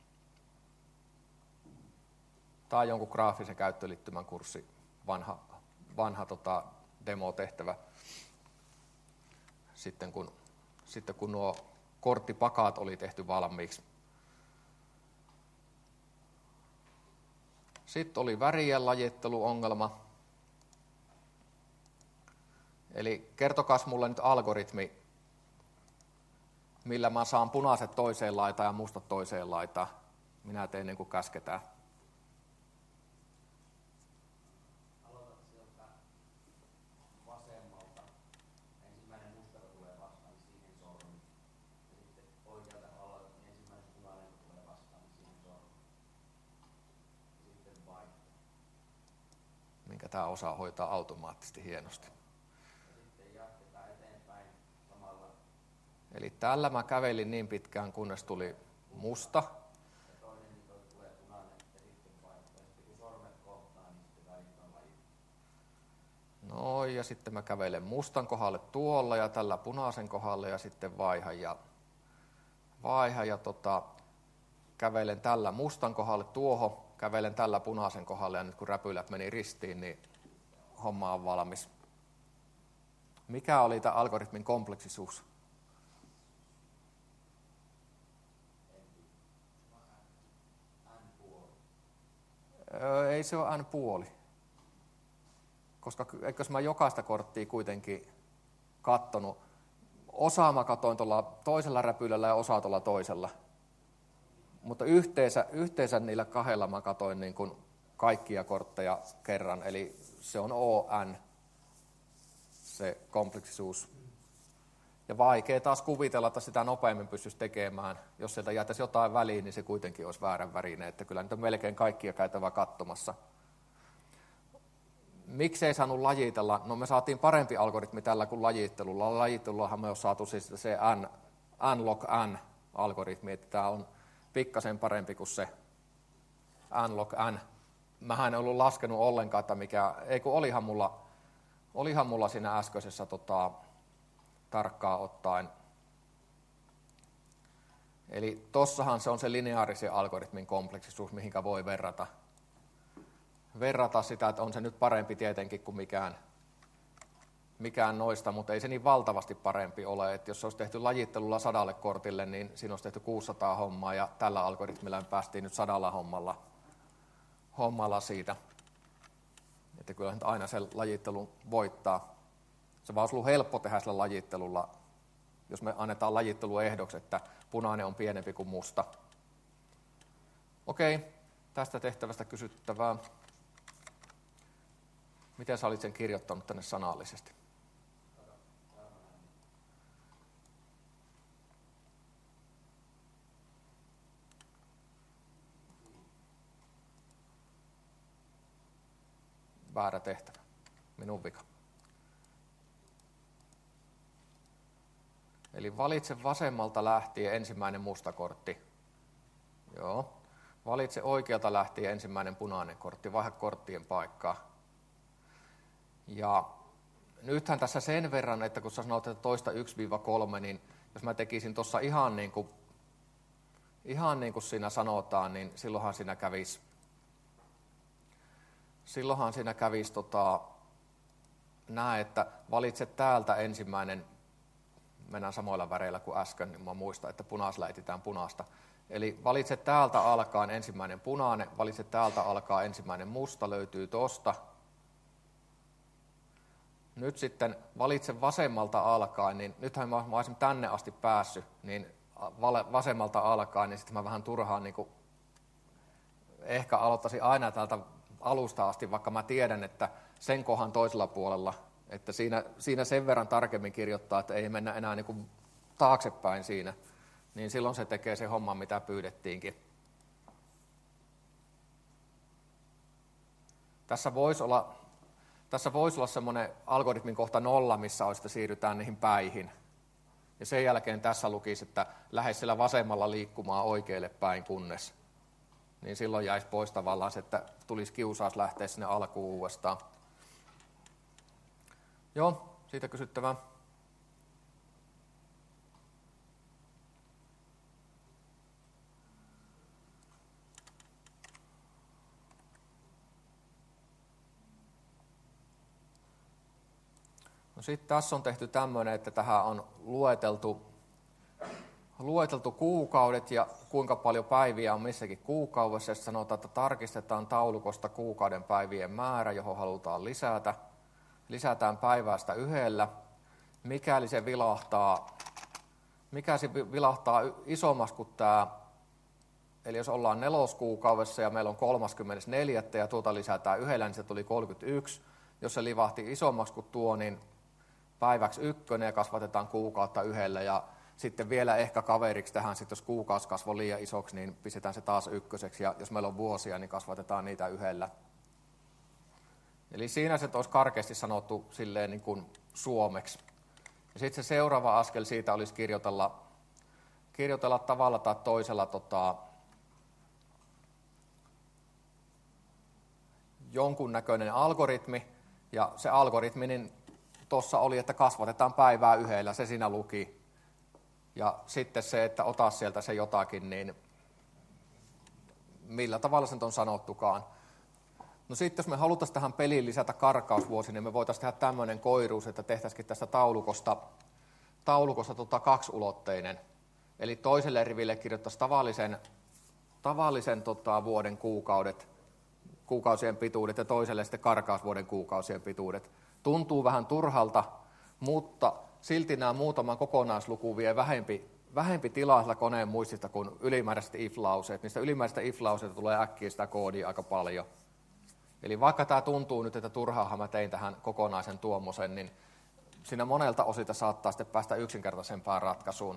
Tämä on jonkun graafisen käyttöliittymän kurssi, vanha demotehtävä. Sitten kun nuo korttipakaat oli tehty valmiiksi. Sitten oli värien lajitteluongelma. Eli kertokas mulle nyt algoritmi, millä mä saan punaiset toiseen laitaan ja mustat toiseen laitaan. Minä teen niin kuin käsketään. Aloitat sieltä vasemmalta. Ensimmäinen mustako tulee vastaan, niin siihen sormi. Ja sitten oikealta aloitat, niin ensimmäinen punainen tulee vastaan, niin siihen sormi. Ja sitten vaihto. Minkä tämä osaa hoitaa automaattisesti hienosti. Eli tällä mä kävelin niin pitkään, kunnes tuli musta. Ja toinen niin tulee punainen ja sitten vaihto. Ja sitten kun sormet kohtaa, niin sitten välitön laji. No ja sitten mä kävelen mustan kohdalle tuolla ja tällä punaisen kohdalle ja sitten vaihan ja kävelen tällä mustan kohdalle tuohon, kävelen tällä punaisen kohdalle ja nyt kun räpylät meni ristiin, niin homma on valmis. Mikä oli tämä algoritmin kompleksisuus? Ei se ole n-puoli, koska eikös mä jokaista korttia kuitenkin kattonut. Osaa mä katoin tuolla toisella räpylällä ja osaa tuolla toisella. Mutta yhteensä niillä 2 mä katoin niin kuin kaikkia kortteja kerran, eli se on ON, se kompleksisuus. Ja vaikea taas kuvitella, että sitä nopeammin pystyisi tekemään. Jos sieltä jätäisi jotain väliin, niin se kuitenkin olisi väärän värinen. Että kyllä niitä melkein kaikkia käytävä katsomassa. Miksei saanut lajitella? No me saatiin parempi algoritmi tällä kuin lajittelulla. Lajittelullahan me on saatu siis se n-log-n-algoritmi, että tämä on pikkasen parempi kuin se n-log-n. Mähän en ollut laskenut ollenkaan, että kun olihan mulla siinä äskeisessä tarkkaan ottaen. Eli tossahan se on se lineaarisen algoritmin kompleksisuus, mihinkä voi verrata sitä, että on se nyt parempi tietenkin kuin mikään noista, mutta ei se niin valtavasti parempi ole. Että jos se olisi tehty lajittelulla 100 kortille, niin siinä olisi tehty 600 hommaa, ja tällä algoritmilla me päästiin nyt 100 hommalla siitä. Että kyllä nyt aina se lajittelu voittaa. Se vaan olisi ollut helppo tehdä sillä lajittelulla, jos me annetaan lajitteluehdoksi, että punainen on pienempi kuin musta. Okei, tästä tehtävästä kysyttävää. Miten sä olit sen kirjoittanut tänne sanallisesti? Väärä tehtävä. Minun vika. Eli valitse vasemmalta lähtien ensimmäinen musta kortti. Joo. Valitse oikealta lähtien ensimmäinen punainen kortti. Vaihda korttien paikkaa. Ja nythän tässä sen verran, että kun sä sanoit, että toista 1-3, niin jos mä tekisin tuossa ihan niin kuin siinä sanotaan, niin silloinhan siinä kävisi näe, että valitse täältä ensimmäinen, mennään samoilla väreillä kuin äsken, niin mä muistan, että punaisella etsitään punaista. Eli valitse täältä alkaen ensimmäinen punainen, valitse täältä alkaen ensimmäinen musta, löytyy tosta. Nyt sitten valitse vasemmalta alkaen, niin nythän mä olisin tänne asti päässyt, niin vasemmalta alkaen, niin sitten mä vähän turhaan niin kuin ehkä aloittaisin aina täältä alusta asti, vaikka mä tiedän, että sen kohan toisella puolella, että siinä sen verran tarkemmin kirjoittaa, että ei mennä enää niin kuin taaksepäin siinä, niin silloin se tekee se homma, mitä pyydettiinkin. Tässä voisi olla semmoinen algoritmin kohta 0, missä olisi, että siirrytään niihin päihin. Ja sen jälkeen tässä lukisi, että lähde sillä vasemmalla liikkumaan oikealle päin kunnes. Niin silloin jäisi pois tavallaan se, että tulisi kiusaus lähteä sinne alkuun uudestaan. Joo, siitä kysyttävää. No sitten tässä on tehty tämmöinen, että tähän on lueteltu kuukaudet ja kuinka paljon päiviä on missäkin kuukaudessa. Ja sanotaan, että tarkistetaan taulukosta kuukauden päivien määrä, johon halutaan lisätä. Lisätään päivästä 1. Mikäli se vilahtaa isommaksi kuin tämä, eli jos ollaan 4. kuukaudessa ja meillä on 34. ja tuota lisätään 1, niin se tuli 31. Jos se livahti isommaksi kuin tuo, niin päiväksi 1 ja kasvatetaan kuukautta 1. Ja sitten vielä ehkä kaveriksi tähän, sit jos kuukausi kasvoi liian isoksi, niin pistetään se taas 1. Ja jos meillä on vuosia, niin kasvatetaan niitä 1. Eli siinä se olisi karkeasti sanottu silleen niin kuin suomeksi. Ja sitten se seuraava askel siitä olisi kirjoitella tavalla tai toisella jonkunnäköinen algoritmi. Ja se algoritmi, niin tuossa oli, että kasvatetaan päivää 1, se siinä luki. Ja sitten se, että ota sieltä se jotakin, niin millä tavalla se on sanottukaan. No sitten jos me haluttaisiin tähän peliin lisätä karkausvuosi, niin me voitaisiin tehdä tämmöinen koiruus, että tehtäisikin tästä taulukosta 2-ulotteinen. Eli toiselle riville kirjoittaisiin tavallisen vuoden kuukausien pituudet ja toiselle sitten karkausvuoden kuukausien pituudet. Tuntuu vähän turhalta, mutta silti nämä muutaman kokonaisluku vie vähempi tilaa sillä koneen muistista kuin ylimääräiset if-lauseet. Niistä ylimääräisistä if-lauseita tulee äkkiä sitä koodia aika paljon. Eli vaikka tämä tuntuu nyt, että turhaahan mä tein tähän kokonaisen tuommoisen, niin siinä monelta osilta saattaa sitten päästä yksinkertaisempaan ratkaisuun.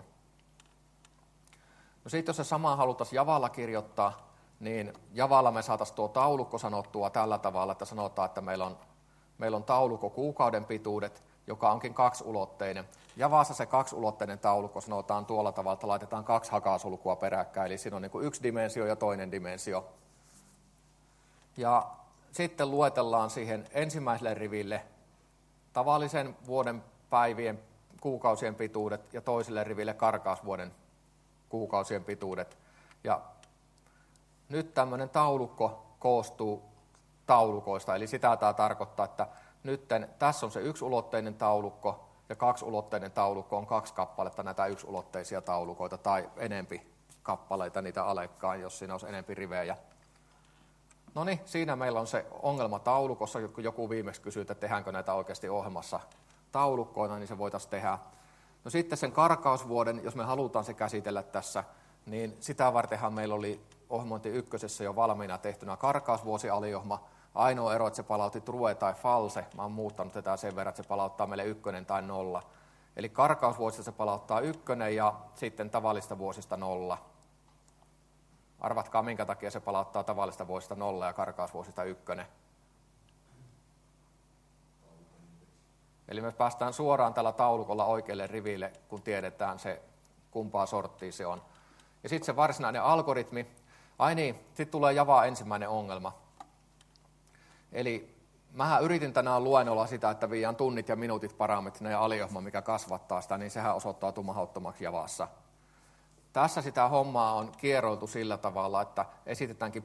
No sitten jos se sama haluttaisiin Javalla kirjoittaa, niin Javalla me saataisiin tuo taulukko sanottua tällä tavalla, että sanotaan, että meillä on meillä on taulukko kuukauden pituudet, joka onkin kaksiulotteinen. Javassa se kaksiulotteinen taulukko sanotaan tuolla tavalla, että laitetaan 2 hakasulkua peräkkäin, eli siinä on niin kuin yksi dimensio ja toinen dimensio. Ja sitten luetellaan siihen ensimmäiselle riville tavallisen vuoden päivien kuukausien pituudet ja toiselle riville karkausvuoden kuukausien pituudet. Ja nyt tämmöinen taulukko koostuu taulukoista, eli sitä tämä tarkoittaa, että nyt tässä on se yksiulotteinen taulukko ja kaksiulotteinen taulukko on 2 kappaletta näitä yksiulotteisia taulukoita tai enempi kappaleita niitä alekkaan, jos siinä olisi enempi rivejä. No niin, siinä meillä on se ongelma taulukossa, kun joku viimeksi kysyi, että tehdäänkö näitä oikeasti ohjelmassa taulukkoina, niin se voitaisiin tehdä. No sitten sen karkausvuoden, jos me halutaan se käsitellä tässä, niin sitä vartenhan meillä oli ohjelmointi ykkösessä jo valmiina tehtynä karkausvuosialiohma. Ainoa ero, että se palautti true tai false. Mä oon muuttanut tätä sen verran, että se palauttaa meille 1 tai 0. Eli karkausvuosista se palauttaa 1 ja sitten tavallista vuosista 0. Arvatkaa, minkä takia se palauttaa tavallista vuosista 0 ja karkausvuosista 1. Eli me päästään suoraan tällä taulukolla oikealle riville, kun tiedetään se, kumpaa sorttia se on. Ja sitten se varsinainen algoritmi. Ai niin, sitten tulee Javaan ensimmäinen ongelma. Eli mähän yritin tänään luennolla sitä, että viian tunnit ja minuutit parametrina ja aliohma, mikä kasvattaa sitä, niin sehän osoittautuu mahdottomaksi Javassa. Tässä sitä hommaa on kieroiltu sillä tavalla, että esitetäänkin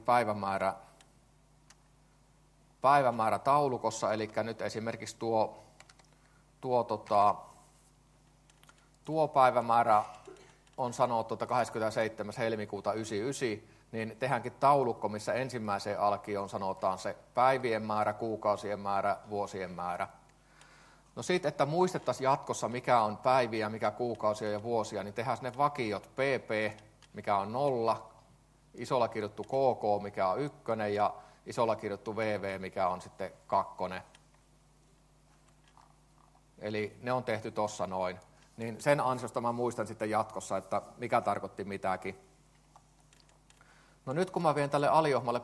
päivämäärä taulukossa, eli nyt esimerkiksi tuo päivämäärä on sanottu, että 27. helmikuuta 99, niin tehdäänkin taulukko, missä ensimmäiseen alkioon sanotaan se päivien määrä, kuukausien määrä, vuosien määrä. No sitten, että muistettaisiin jatkossa, mikä on päiviä, mikä kuukausia ja vuosia, niin tehdään ne vakiot pp, mikä on 0, isolla kirjoittu kk, mikä on 1, ja isolla kirjoittu vv, mikä on sitten 2. Eli ne on tehty tuossa noin. Niin sen ansiosta mä muistan sitten jatkossa, että mikä tarkoitti mitäkin. No nyt kun mä vien tälle aliohmalle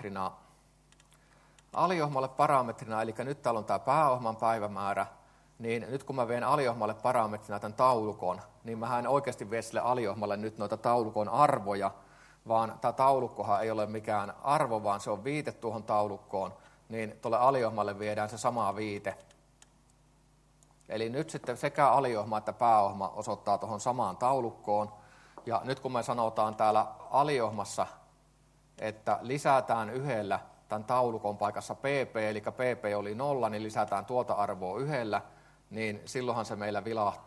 parametrina, eli nyt täällä on tämä pääohman päivämäärä, niin nyt kun mä vien aliohmalle parametrina tämän taulukon, niin mä en oikeasti vie sille aliohmalle nyt noita taulukon arvoja, vaan tämä taulukkohan ei ole mikään arvo, vaan se on viite tuohon taulukkoon, niin tuolle aliohmalle viedään se sama viite. Eli nyt sitten sekä aliohma että pääohma osoittaa tuohon samaan taulukkoon. Ja nyt kun me sanotaan täällä aliohmassa, että lisätään yhdellä tämän taulukon paikassa pp, eli pp oli 0, niin lisätään tuota arvoa yhdellä, niin silloinhan se meillä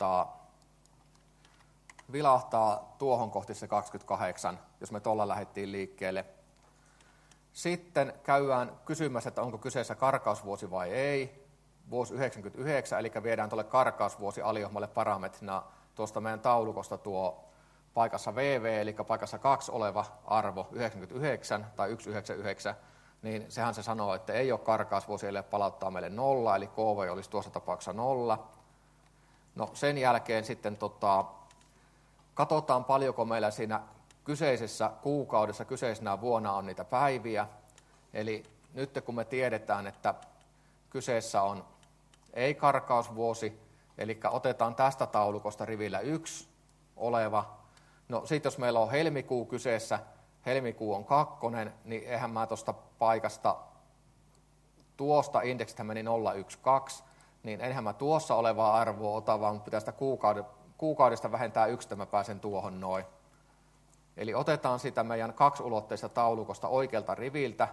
vilahtaa tuohon kohti se 28, jos me tuolla lähdettiin liikkeelle. Sitten käydään kysymässä, että onko kyseessä karkausvuosi vai ei. Vuosi 99, eli viedään tuolle karkausvuosi aliohmalle parametrina tuosta meidän taulukosta tuo paikassa VV, eli paikassa 2 oleva arvo 99 tai 199, niin sehän se sanoo, että ei ole karkausvuosi, eli palauttaa meille 0, eli KV olisi tuossa tapauksessa 0. No sen jälkeen sitten katsotaan paljonko meillä siinä kyseisessä kuukaudessa, kyseisenä vuonna on niitä päiviä. Eli nyt kun me tiedetään, että kyseessä on ei-karkausvuosi, eli otetaan tästä taulukosta rivillä 1 oleva. No sitten jos meillä on helmikuu kyseessä, helmikuu on 2, niin eihän mä tuosta paikasta, tuosta indeksistä meni 012, niin enhän mä tuossa olevaa arvoa ota, vaan pitää sitä kuukaudesta vähentää 1, että mä pääsen tuohon noin. Eli otetaan sitä meidän kaksiulotteista taulukosta oikealta riviltä,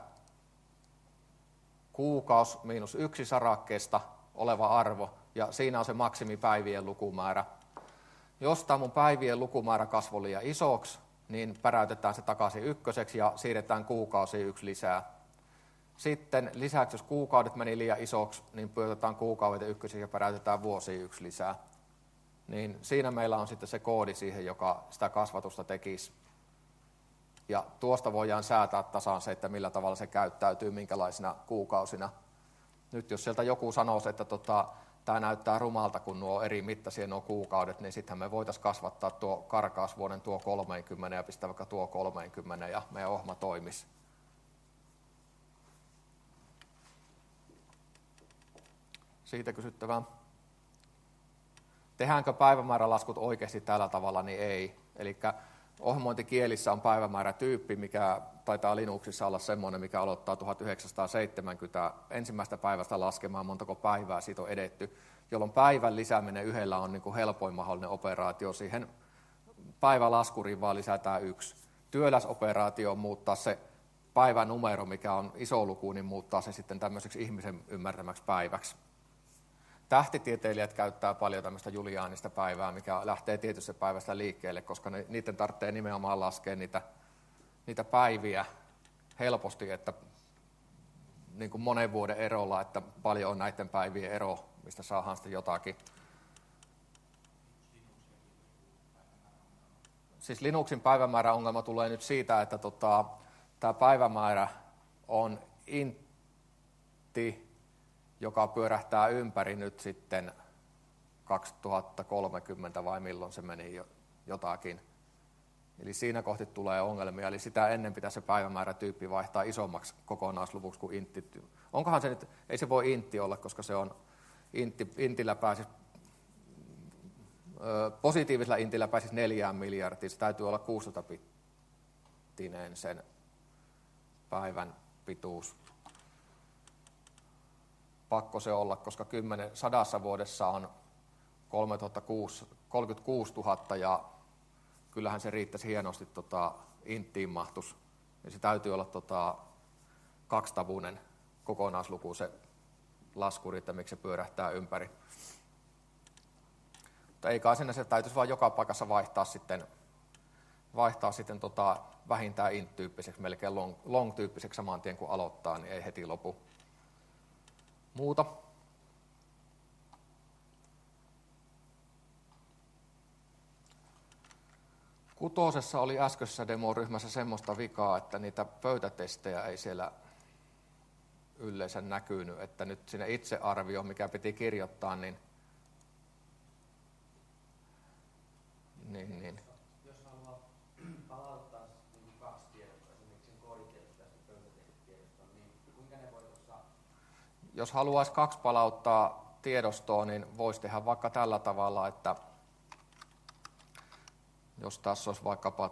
kuukaus miinus 1 sarakkeesta oleva arvo, ja siinä on se maksimipäivien lukumäärä. Jos tämä mun päivien lukumäärä kasvoi liian isoksi, niin päräytetään se takaisin 1 ja siirretään kuukausia 1 lisää. Sitten lisäksi, jos kuukaudet meni liian isoksi, niin pyötetään kuukaudet 1 ja päräytetään vuosia 1 lisää. Niin siinä meillä on sitten se koodi siihen, joka sitä kasvatusta tekisi. Ja tuosta voidaan säätää tasan se, että millä tavalla se käyttäytyy, minkälaisina kuukausina. Nyt jos sieltä joku sanoo, että tämä näyttää rumalta, kun nuo eri mittaisia nuo kuukaudet, niin sittenhän me voitaisiin kasvattaa tuo karkausvuoden tuo 30 ja pistää vaikka tuo 30 ja meidän ohma toimisi. siitä kysyttävää. Tehdäänkö päivämäärälaskut oikeasti tällä tavalla, niin ei. Eli ohjelmointikielissä on päivämäärätyyppi, mikä taitaa Linuxissa olla semmoinen, mikä aloittaa 1970 ensimmäistä päivästä laskemaan, montako päivää siitä on edetty, jolloin päivän lisääminen yhdellä on niin kuin helpoin mahdollinen operaatio. Siihen päivälaskuriin vaan lisätään 1. Työläsoperaatio on muuttaa se päivänumero, mikä on iso luku, niin muuttaa se sitten tämmöiseksi ihmisen ymmärtämäksi päiväksi. Tähtitieteilijät käyttää paljon tämmöistä juliaanista päivää, mikä lähtee tietystä päivästä liikkeelle, koska niiden tarvitsee nimenomaan laskea niitä päiviä helposti, että niin kuin monen vuoden erolla, että paljon on näiden päivien ero, mistä saadaan sitten jotakin. Siis Linuxin päivämääräongelma tulee nyt siitä, että tämä päivämäärä on intti, joka pyörähtää ympäri nyt sitten 2030 vai milloin se meni jotakin. Eli siinä kohti tulee ongelmia, eli sitä ennen pitää se päivämäärätyyppi vaihtaa isommaksi kokonaisluvuksi kuin intti. Onkohan se nyt, ei se voi intti olla, koska se on intillä pääsisi, positiivisella intillä pääsisi 4 miljardia, se täytyy olla 600-bittinen sen päivän pituus. Pakko se olla, koska 100 vuodessa on 36 000 ja kyllähän se riittäisi hienosti inttiin mahtus. Ja se täytyy olla 2-tavuinen kokonaisluku se laskuri, että miksi se pyörähtää ympäri. Mutta ei kai sinne, se täytyisi vaan joka paikassa vaihtaa sitten vähintään int-tyyppiseksi, melkein long-tyyppiseksi saman tien kun aloittaa, niin ei heti lopu. Muuta. Kutosessa oli äskeisessä demoryhmässä semmoista vikaa, että niitä pöytätestejä ei siellä yleensä näkynyt, että nyt sinne itsearvioon, mikä piti kirjoittaa, niin. Jos haluaa palauttaa niin 2 tiedostoa, esimerkiksi sen kooditiedosta ja pöytätestitiedostoa, niin kuinka ne voi tuossa? Jos haluaisi 2 palauttaa tiedostoa, niin voisi tehdä vaikka tällä tavalla, että jos tässä olisi vaikkapa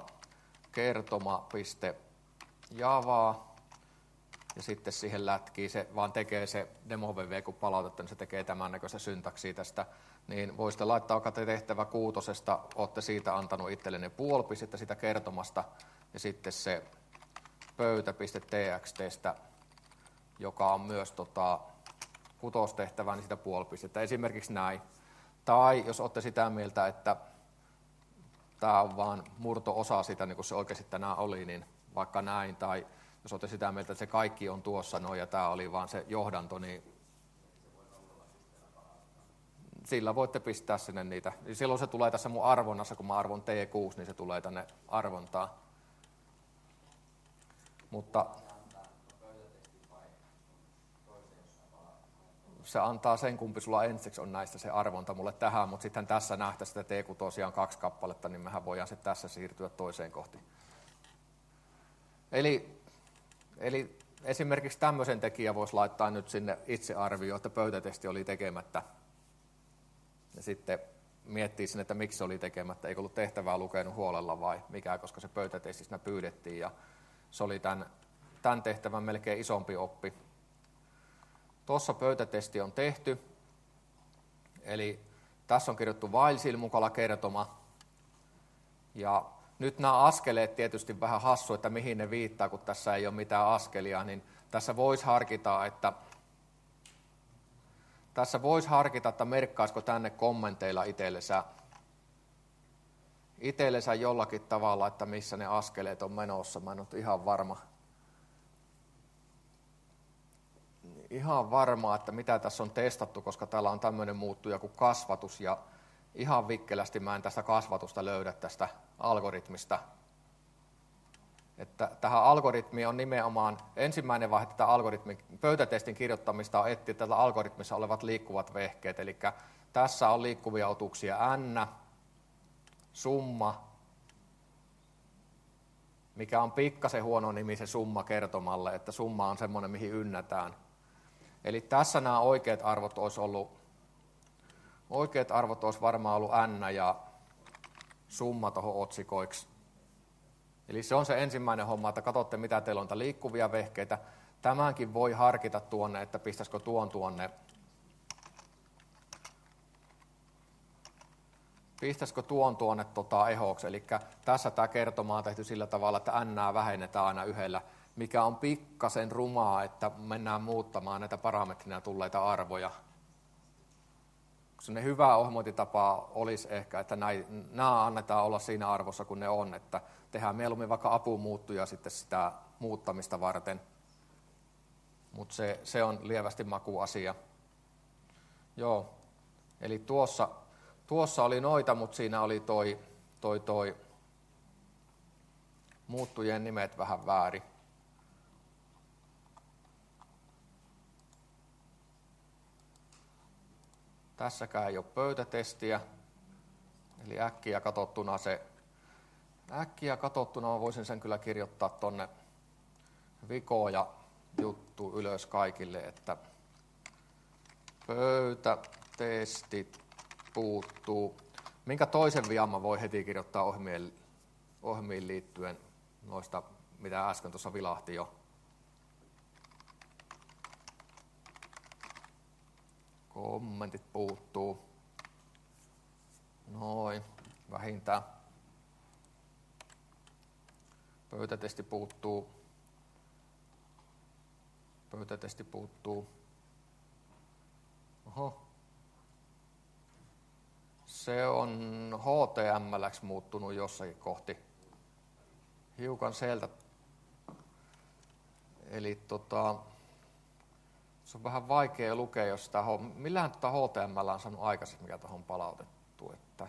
kertoma.java ja sitten siihen lätkii, se vaan tekee se demo.vv, kun palautetta, niin se tekee tämän näköistä syntaksia tästä, niin voisitte laittaa vaikka tehtävä 6, olette siitä antanut itsellenne puolipistettä sitä kertomasta ja sitten se pöytä.txtstä, joka on myös kutostehtävä, niin sitä puolipistettä, esimerkiksi näin. Tai jos olette sitä mieltä, että tämä on vaan murto-osa sitä, niin kuin se oikeasti tänään oli, niin vaikka näin, tai jos olette sitä mieltä, että se kaikki on tuossa noin ja tämä oli vaan se johdanto, niin sillä voitte pistää sinne niitä. Silloin se tulee tässä mun arvonnassa, kun mä arvon T6, niin se tulee tänne arvontaan. Mutta se antaa sen, kumpi sulla ensiksi on näistä se arvonta mulle tähän, mutta sitten tässä nähtäisiin sitä T6 tosiaan 2 kappaletta, niin mehän voidaan sitten tässä siirtyä toiseen kohti. Eli esimerkiksi tämmöisen tekijä voisi laittaa nyt sinne itsearvioon, että pöytätesti oli tekemättä. Ja sitten miettii sinne, että miksi se oli tekemättä, eikö ollut tehtävää lukenut huolella vai mikä, koska se pöytätesti siinä pyydettiin ja se oli tämän tehtävän melkein isompi oppi. Tuossa pöytätesti on tehty, eli tässä on kirjoittu while-silmukalla kertoma. Ja nyt nämä askeleet tietysti vähän hassu, että mihin ne viittaa, kun tässä ei ole mitään askelia, niin tässä voisi harkita, että merkkaisiko tänne kommenteilla itsellensä jollakin tavalla, että missä ne askeleet on menossa. Mä en ole ihan varma, että mitä tässä on testattu, koska täällä on tämmöinen muuttuja kuin kasvatus, ja ihan vikkelästi mä en tästä kasvatusta löydä tästä algoritmista. Että tähän algoritmiin on nimenomaan ensimmäinen vaihe tätä pöytätestin kirjoittamista on etsiä tällä algoritmissa olevat liikkuvat vehkeet, eli tässä on liikkuvia otuksia n, summa, mikä on pikkasen huono nimi se summa kertomalle, että summa on semmoinen, mihin ynnätään. Eli tässä nämä oikeat arvot olisi varmaan ollut n ja summa tuohon otsikoiksi. Eli se on se ensimmäinen homma, että katsotte mitä teillä on liikkuvia vehkeitä. Tämänkin voi harkita tuonne, että pistäisikö tuon tuonne. Pistäisikö tuon tuonne ehoksi, eli tässä tämä kertoma on tehty sillä tavalla, että n vähennetään aina yhdellä, mikä on pikkasen rumaa, että mennään muuttamaan näitä parametrina tulleita arvoja. Sellainen hyvä ohjelmointitapa olisi ehkä, että nämä annetaan olla siinä arvossa, kun ne on, että tehdään mieluummin vaikka apumuuttuja sitten sitä muuttamista varten, mutta se on lievästi makuasia. Joo, eli tuossa oli noita, mutta siinä oli toi muuttujien nimet vähän väärin. Tässäkään ei ole pöytätestiä, eli äkkiä katsottuna voisin sen kyllä kirjoittaa tuonne Viko ja juttu ylös kaikille, että pöytätestit puuttuu. Minkä toisen vian voi heti kirjoittaa ohjelmiin liittyen noista, mitä äsken tuossa vilahti jo. Kommentit puuttuu. Noin, vähintään. Pöytätesti puuttuu. Oho. Se on HTML:ksi muuttunut jossakin kohti. Hiukan sieltä. Eli se on vähän vaikea lukea, jos sitä millähän HTML on saanut aikaisemmin, mikä tuohon palautettu, että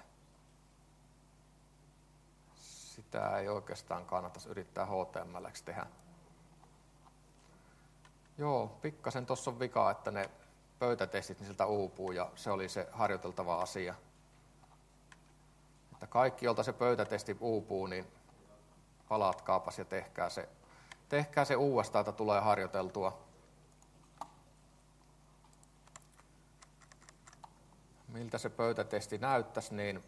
sitä ei oikeastaan kannattaisi yrittää HTML:ksi tehdä. Joo, pikkasen tuossa on vika, että ne pöytätestit niin sieltä uupuu ja se oli se harjoiteltava asia. Että kaikki, jolta se pöytätesti uupuu, niin palatkaapas ja tehkää se uudestaan, että tulee harjoiteltua. Miltä se pöytätesti näyttäisi, niin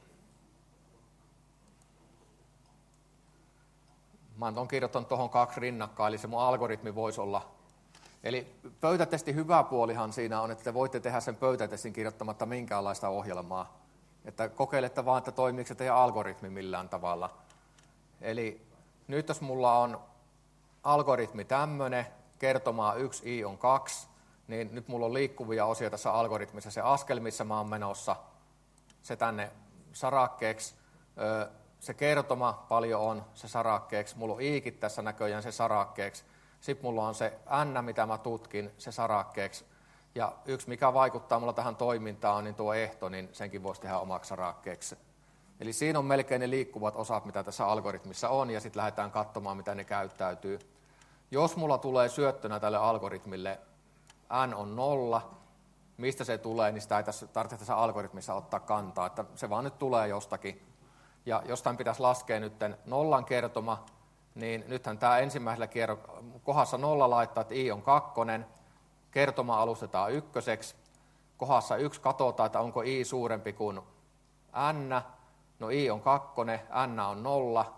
mä oon kirjoittanut tuohon 2 rinnakkain, eli se mun algoritmi voisi olla. Eli pöytätestin hyvä puolihan siinä on, että te voitte tehdä sen pöytätestin kirjoittamatta minkäänlaista ohjelmaa. Että kokeilette vaan, että toimiiko se teidän algoritmi millään tavalla. Eli nyt jos mulla on algoritmi tämmöinen, kertomaa 1, i on 2, niin nyt mulla on liikkuvia osia tässä algoritmissa. Se askel, missä mä oon menossa, se tänne sarakkeeksi. Se kertoma paljon on se sarakkeeksi. Mulla on iikin tässä näköjään se sarakkeeksi. Sitten mulla on se n, mitä mä tutkin, se sarakkeeksi. Ja yksi, mikä vaikuttaa mulla tähän toimintaan, niin tuo ehto, niin senkin voisi tehdä omaksi sarakkeeksi. Eli siinä on melkein ne liikkuvat osat, mitä tässä algoritmissa on, ja sitten lähdetään katsomaan, mitä ne käyttäytyy. Jos mulla tulee syöttönä tälle algoritmille n on 0, mistä se tulee, niin sitä ei tarvitse tässä algoritmissa ottaa kantaa, että se vaan nyt tulee jostakin. Ja jostain pitäisi laskea nyt nollan kertoma, niin nythän tämä ensimmäisellä kohdassa 0 laittaa, että i on 2, kertoma alustetaan 1, kohdassa 1 katsotaan, että onko i suurempi kuin n, no i on 2, n on 0,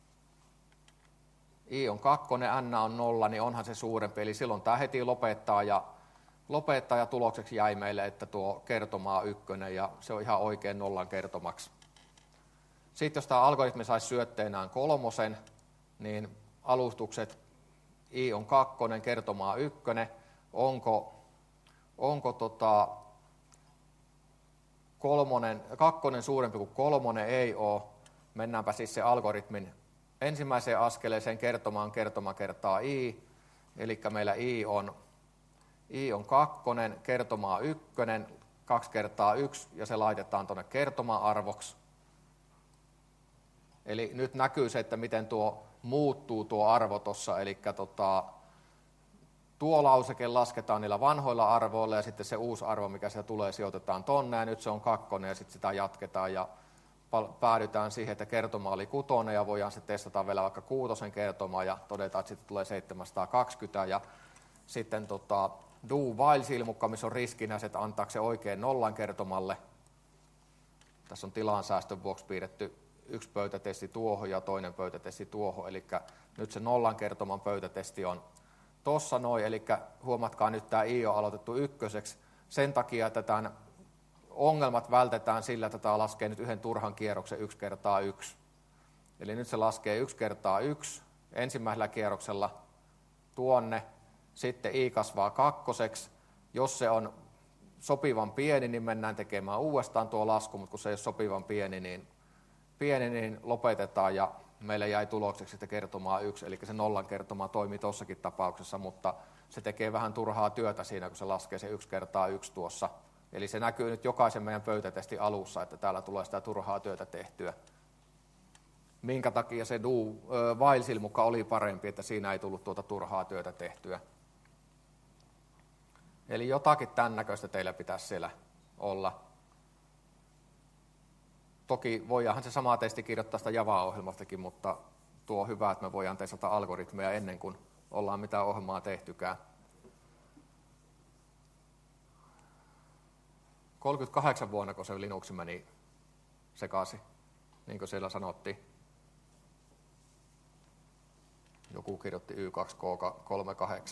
i on 2, n on 0, niin onhan se suurempi, eli silloin tämä heti lopettaa ja tulokseksi jäi meille, että tuo kertoma on 1 ja se on ihan oikein 0 kertomaksi. Sitten jos tämä algoritmi saisi syötteenään 3, niin alustukset i on 2, kertoma on 1, onko 2 suurempi kuin 3, ei ole. Mennäänpä siis se algoritmin ensimmäiseen askeleeseen, kertomaan kertoma kertaa i, eli meillä i on 2, kertoma on 1, 2 kertaa 1, ja se laitetaan tuonne kertoma-arvoksi. Eli nyt näkyy se, että miten tuo muuttuu tuo arvo tuossa, eli tuo lauseke lasketaan niillä vanhoilla arvoilla, ja sitten se uusi arvo, mikä sieltä tulee, sijoitetaan tonne, ja nyt se on 2, ja sitten sitä jatketaan, ja päädytään siihen, että kertoma oli 6, ja voidaan sitten testata vielä vaikka 6 kertomaa, ja todetaan, että sitten tulee 720, ja sitten do while-silmukka, missä on riskinä se, että antaako se oikein nollan kertomalle. Tässä on tilansäästön vuoksi piirretty yksi pöytätesti tuohon ja toinen pöytätesti tuohon, eli nyt se nollan kertoman pöytätesti on tossa noin, eli huomatkaa nyt tämä I on aloitettu ykköseksi sen takia, että tämän ongelmat vältetään sillä, että tämä laskee nyt yhden turhan kierroksen 1 kertaa 1. Eli nyt se laskee 1 kertaa 1 ensimmäisellä kierroksella tuonne, sitten I kasvaa kakkoseksi. Jos se on sopivan pieni, niin mennään tekemään uudestaan tuo lasku, mutta kun se ei ole sopivan pieni, niin lopetetaan ja meille jäi tulokseksi sitten kertomaa 1, eli se nollan kertoma toimii tuossakin tapauksessa, mutta se tekee vähän turhaa työtä siinä, kun se laskee se 1 kertaa 1 tuossa. Eli se näkyy nyt jokaisen meidän pöytätestin alussa, että täällä tulee sitä turhaa työtä tehtyä. Minkä takia se while-silmukka oli parempi, että siinä ei tullut tuota turhaa työtä tehtyä. Eli jotakin tämän näköistä teillä pitäisi siellä olla. Toki voidaanhan se sama testi kirjoittaa sitä Java-ohjelmastakin, mutta tuo on hyvä, että me voidaan testata algoritmeja ennen kuin ollaan mitään ohjelmaa tehtykään. 38 vuonna, kun se Linux meni sekaisin, niin kuin siellä sanottiin. Joku kirjoitti Y2K38.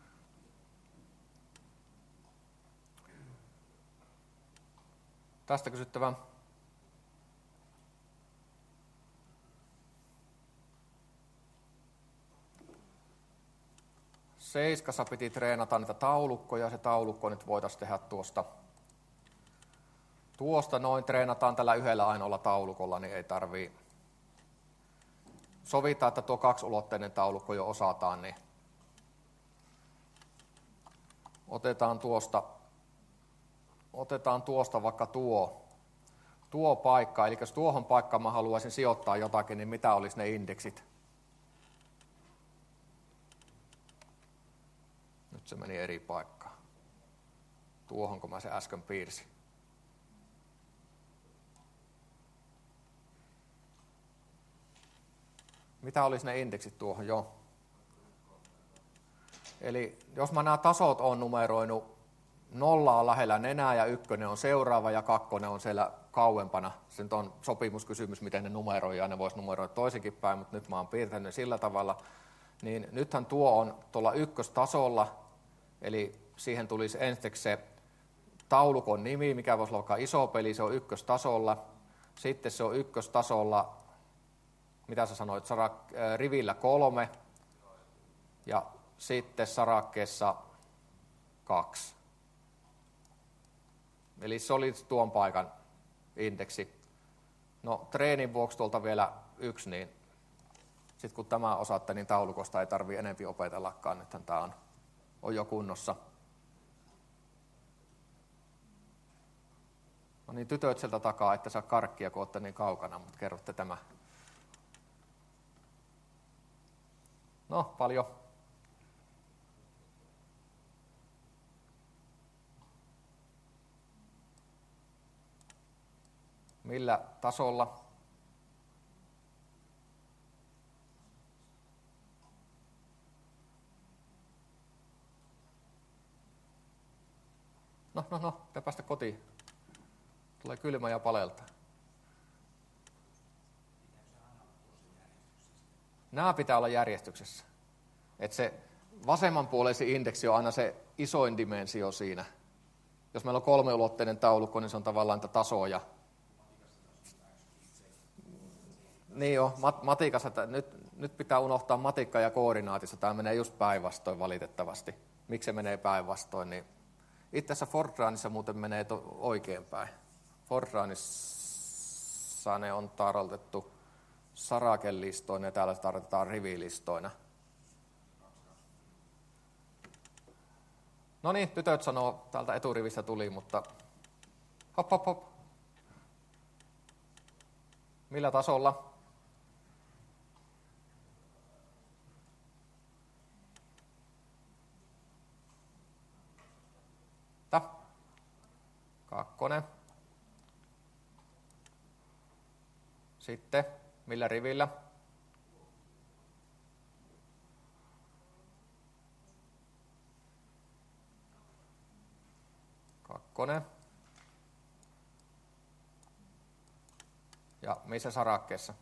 Tästä kysyttävä. Seiskassa piti treenata niitä taulukkoja, se taulukko nyt voitaisiin tehdä tuosta noin, treenataan tällä yhdellä ainoalla taulukolla, niin ei tarvii sovita, että tuo kaksiulotteinen taulukko jo osataan, niin otetaan tuosta vaikka tuo paikka, eli jos tuohon paikkaan mä haluaisin sijoittaa jotakin, niin mitä olisi ne indeksit? Nyt se meni eri paikkaan. Tuohon, kun mä se äsken piirsin. Mitä olisi ne indeksit tuohon? Joo. Eli jos mä nämä tasot on numeroinut, 0 on lähellä nenää ja 1 on seuraava ja 2 on siellä kauempana. Se nyt on sopimuskysymys, miten ne numeroi, ja ne voisi numeroida toisenkin päin, mutta nyt mä oon piirtänyt sillä tavalla. Niin nythän tuo on tuolla ykköstasolla, eli siihen tulisi ensiksi se taulukon nimi, mikä voisi olla vaikka iso peli, se on ykköstasolla. Sitten se on ykköstasolla, mitä sä sanoit, rivillä 3 ja sitten sarakkeessa 2. Eli se oli tuon paikan indeksi. No treenin vuoksi tuolta vielä 1, niin sitten kun tämä osaatte, niin taulukosta ei tarvitse enempi opetellakaan, nythän tämä on jo kunnossa. No niin, tytöt sieltä takaa, että saa karkkia, kun olette niin kaukana, mutta kerrotte tämä. No, paljon. Millä tasolla? No, pitää päästä kotiin. Tulee kylmä ja paleltaa. Nämä pitää olla järjestyksessä. Että se vasemmanpuoleisen indeksi on aina se isoin dimensio siinä. Jos meillä on 3-ulotteinen taulukko, niin se on tavallaan niitä tasoja. Niin jo, matikassa, nyt pitää unohtaa matikka ja koordinaatissa. Tämä menee just päinvastoin valitettavasti. Miksi se menee päinvastoin? Niin itse asiassa Fortranissa muuten menee oikein päin. Fortranissa ne on tarkoitettu sarakelistoina ja täällä tarkoitetaan rivilistoina. No niin, tytöt sanoo, täältä eturivistä tuli, mutta hop. Millä tasolla? Kakkonen. Sitten, millä rivillä? Ja missä sarakkeessa?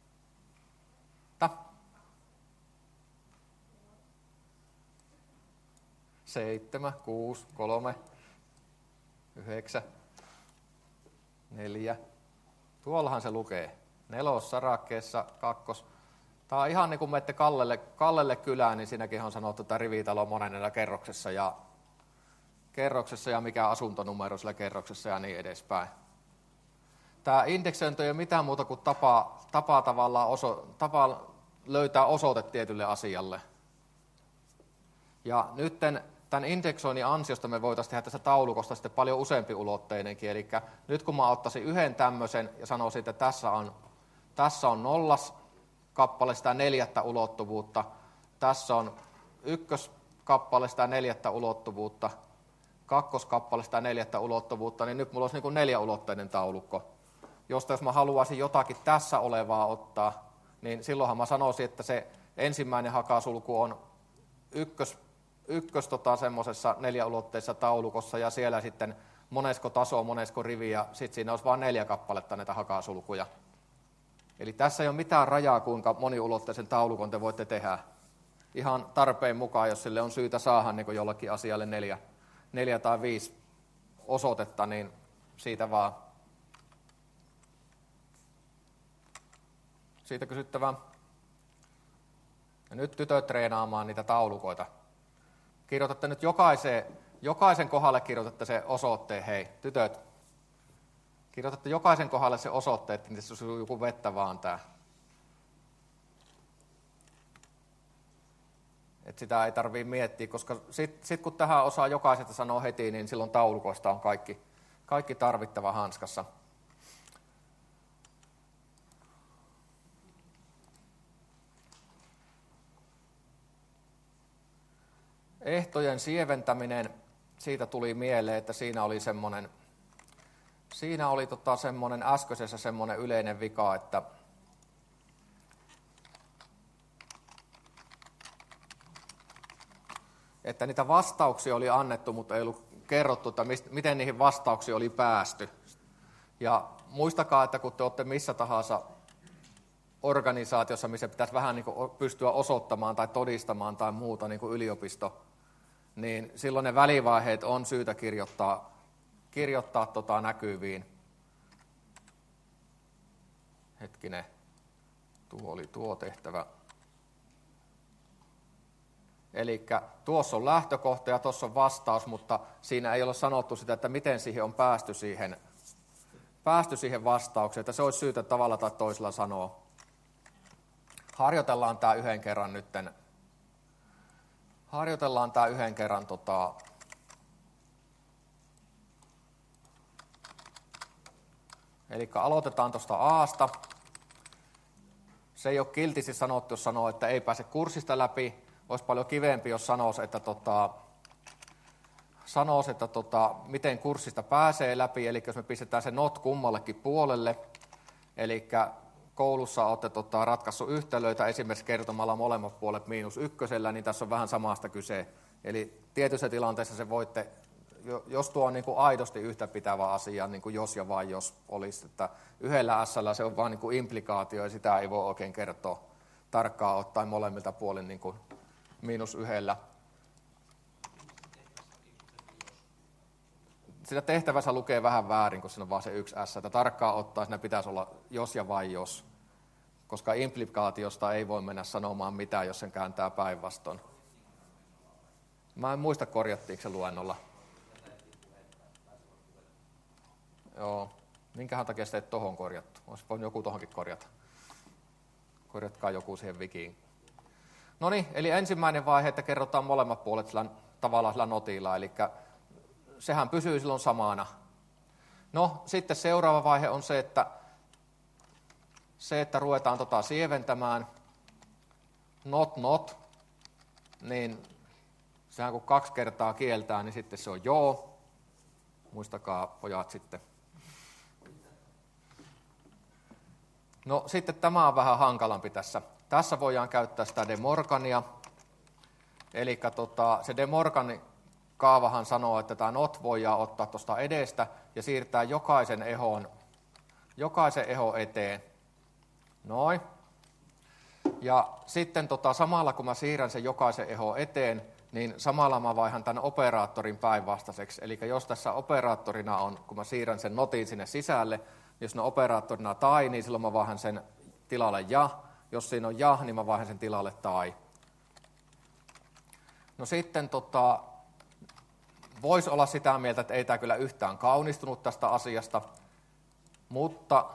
7, 6, 3, 9, 4. Tuollahan se lukee. 4 sarakkeessa, 2. Tämä on ihan niin kuin menette Kallelle kylään, niin siinäkin on sanottu, että rivitalo monennella kerroksessa ja mikä asuntonumero sillä kerroksessa ja niin edespäin. Tämä indeksointi ei ole mitään muuta kuin tapa löytää osoite tietylle asialle. Ja nyt tämän indeksoinnin ansiosta me voitaisiin tehdä tästä taulukosta sitten paljon useampiulotteinenkin. Eli nyt kun mä ottaisin yhden tämmöisen ja sanoisin, että tässä on 0 kappale sitä 4. ulottuvuutta, tässä on 1 kappale sitä 4. ulottuvuutta, 2 kappale sitä 4. ulottuvuutta, niin nyt mulla olisi niin kuin 4-ulotteinen taulukko. Jos mä haluaisin jotakin tässä olevaa ottaa, niin silloinhan mä sanoisin, että se ensimmäinen hakasulku on semmoisessa 4-ulotteisessa taulukossa ja siellä sitten monesko taso, monesko rivi ja sitten siinä olisi vain 4 kappaletta näitä hakasulkuja. Eli tässä ei ole mitään rajaa, kuinka moniulotteisen taulukon te voitte tehdä. Ihan tarpeen mukaan, jos sille on syytä saada niin kuin jollakin asialle 4 tai 5 osoitetta, niin siitä vaan. Siitä kysyttävää. Ja nyt tytöt treenaamaan niitä taulukoita. Kirjoitatte nyt jokaisen kohdalle kirjoitatte se osoitteen. Hei, tytöt. Kirjoitatte jokaisen kohdalle se osoitteen, että se on joku vettä vaan tää. Et sitä ei tarvitse miettiä, koska sit kun tähän osaa jokaisesta sanoa heti, niin silloin taulukoista on kaikki tarvittava hanskassa. Ehtojen sieventäminen, siitä tuli mieleen, että siinä oli semmoinen äskeisessä semmoinen yleinen vika, että niitä vastauksia oli annettu, mutta ei ollut kerrottu, että miten niihin vastauksiin oli päästy. Ja muistakaa, että kun te olette missä tahansa organisaatiossa, missä pitäisi vähän niin kuin pystyä osoittamaan tai todistamaan tai muuta, niin kuin yliopisto, niin silloin ne välivaiheet on syytä kirjoittaa näkyviin. Hetkinen, tuo oli tuo tehtävä. Eli tuossa on lähtökohta ja tuossa on vastaus, mutta siinä ei ole sanottu sitä, että miten siihen on päästy siihen vastaukseen, että se olisi syytä tavalla tai toisella sanoa. Harjoitellaan tämä yhden kerran nytten. Eli aloitetaan tuosta A:sta. Se ei ole kiltisti sanottu, jos sanoo, että ei pääse kurssista läpi. Olisi paljon kivempi, jos sanoisi, että miten kurssista pääsee läpi. Eli jos me pistetään se not kummallekin puolelle. Eli koulussa olette ratkaissut yhtälöitä esimerkiksi kertomalla molemmat puolet -1, niin tässä on vähän samasta kyse. Eli tietyissä tilanteissa se voitte, jos tuo on niin kuin aidosti yhtäpitävä asia, niin kuin jos ja vain jos olisi, että yhdellä S:llä se on vain niin kuin implikaatio ja sitä ei voi oikein kertoa tarkkaan ottaen molemmilta puolin niin kuin -1. Sitä tehtävässä lukee vähän väärin, kun siinä on vaan se 1 S, että tarkkaan ottaa siinä pitäisi olla jos ja vain jos, koska implikaatiosta ei voi mennä sanomaan mitään, jos sen kääntää päinvastoin. Mä en muista, korjattiinko se luennolla. Joo, minkähän takia sitä ei tohon korjattu? Olisi voinut joku tohonkin korjata. Korjatkaa joku siihen wikiin. No niin, eli ensimmäinen vaihe, että kerrotaan molemmat puolet sillä notilla, eli sehän pysyy silloin samana. No, sitten seuraava vaihe on se, että ruvetaan sieventämään. Not, niin sehän kun 2 kertaa kieltää, niin sitten se on joo. Muistakaa pojat sitten. No sitten tämä on vähän hankalampi tässä. Tässä voidaan käyttää sitä De Morgania. Eli se De Morgan kaavahan sanoo, että tämä not voidaan ottaa tuosta edestä ja siirtää jokaisen ehon eteen. Noin. Ja sitten samalla kun mä siirrän sen jokaisen ehon eteen, niin samalla mä vaihan tämän operaattorin päinvastaiseksi. Eli jos tässä operaattorina on, kun mä siirrän sen notin sinne sisälle, jos ne on operaattorina tai, niin silloin mä vaihan sen tilalle ja. Jos siinä on ja, niin mä vaihan sen tilalle tai. No sitten voisi olla sitä mieltä, että ei tämä kyllä yhtään kaunistunut tästä asiasta, mutta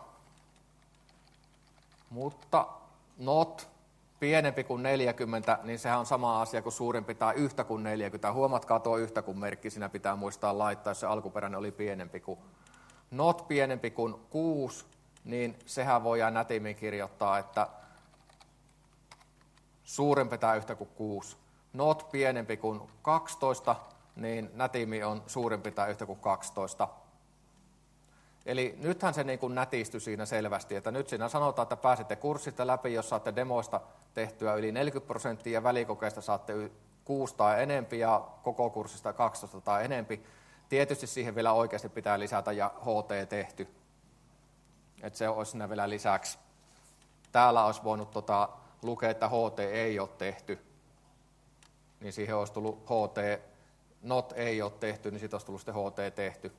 not pienempi kuin 40, niin sehän on sama asia kuin suurempi tai yhtä kuin 40. Huomatkaa tuo yhtä kuin merkki, siinä pitää muistaa laittaa, jos se alkuperäinen oli pienempi kuin. Not pienempi kuin 6, niin sehän voidaan nätimmin kirjoittaa, että suurempi tai yhtä kuin 6. Not pienempi kuin 12, niin nätimi on suurempi tai yhtä kuin 12. Eli nythän se niin kuin nätistyi siinä selvästi, että nyt siinä sanotaan, että pääsette kurssista läpi, jos saatte demoista tehtyä yli 40% ja välikokeista saatte 6 tai enempi ja koko kurssista 12 tai enempi. Tietysti siihen vielä oikeasti pitää lisätä ja HT tehty, että se olisi siinä vielä lisäksi. Täällä olisi voinut lukea, että HT ei ole tehty, niin siihen olisi tullut HT, not ei ole tehty, niin siitä olisi tullut sitten HT tehty.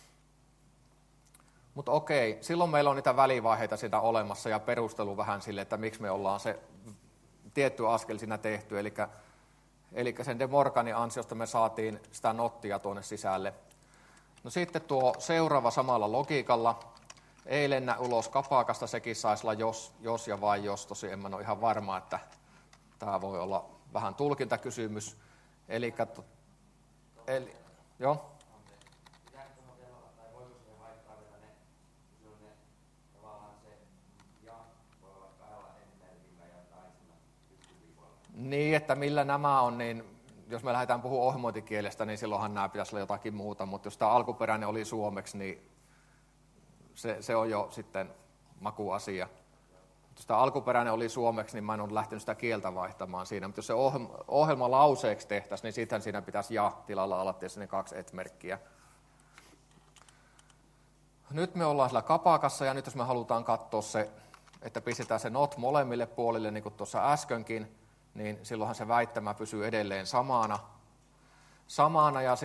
Mutta okei, silloin meillä on niitä välivaiheita siitä olemassa ja perustelu vähän sille, että miksi me ollaan se tietty askel siinä tehty. Eli sen De Morganin ansiosta me saatiin sitä nottia tuonne sisälle. No sitten tuo seuraava samalla logiikalla. Ei lennä ulos kapakasta, sekin saisi olla jos ja vain jos. Tosi en mä ole ihan varma, että tämä voi olla vähän tulkintakysymys. Joo. Niin, että millä nämä on, niin jos me lähdetään puhumaan ohjelmointikielestä, niin silloinhan nämä pitäisi olla jotakin muuta, mutta jos tämä alkuperäinen oli suomeksi, niin se on jo sitten makuasia. Jos tämä alkuperäinen oli suomeksi, niin mä en ole lähtenyt sitä kieltä vaihtamaan siinä, mutta jos se ohjelma lauseeksi tehtäisiin, niin sittenhän siinä pitäisi ja-tilalla olla tietysti ne 2 et-merkkiä. Nyt me ollaan sillä kapakassa, ja nyt jos me halutaan katsoa se, että pistetään se not molemmille puolille, niin kuin tuossa äskenkin, niin silloinhan se väittämä pysyy edelleen samana ja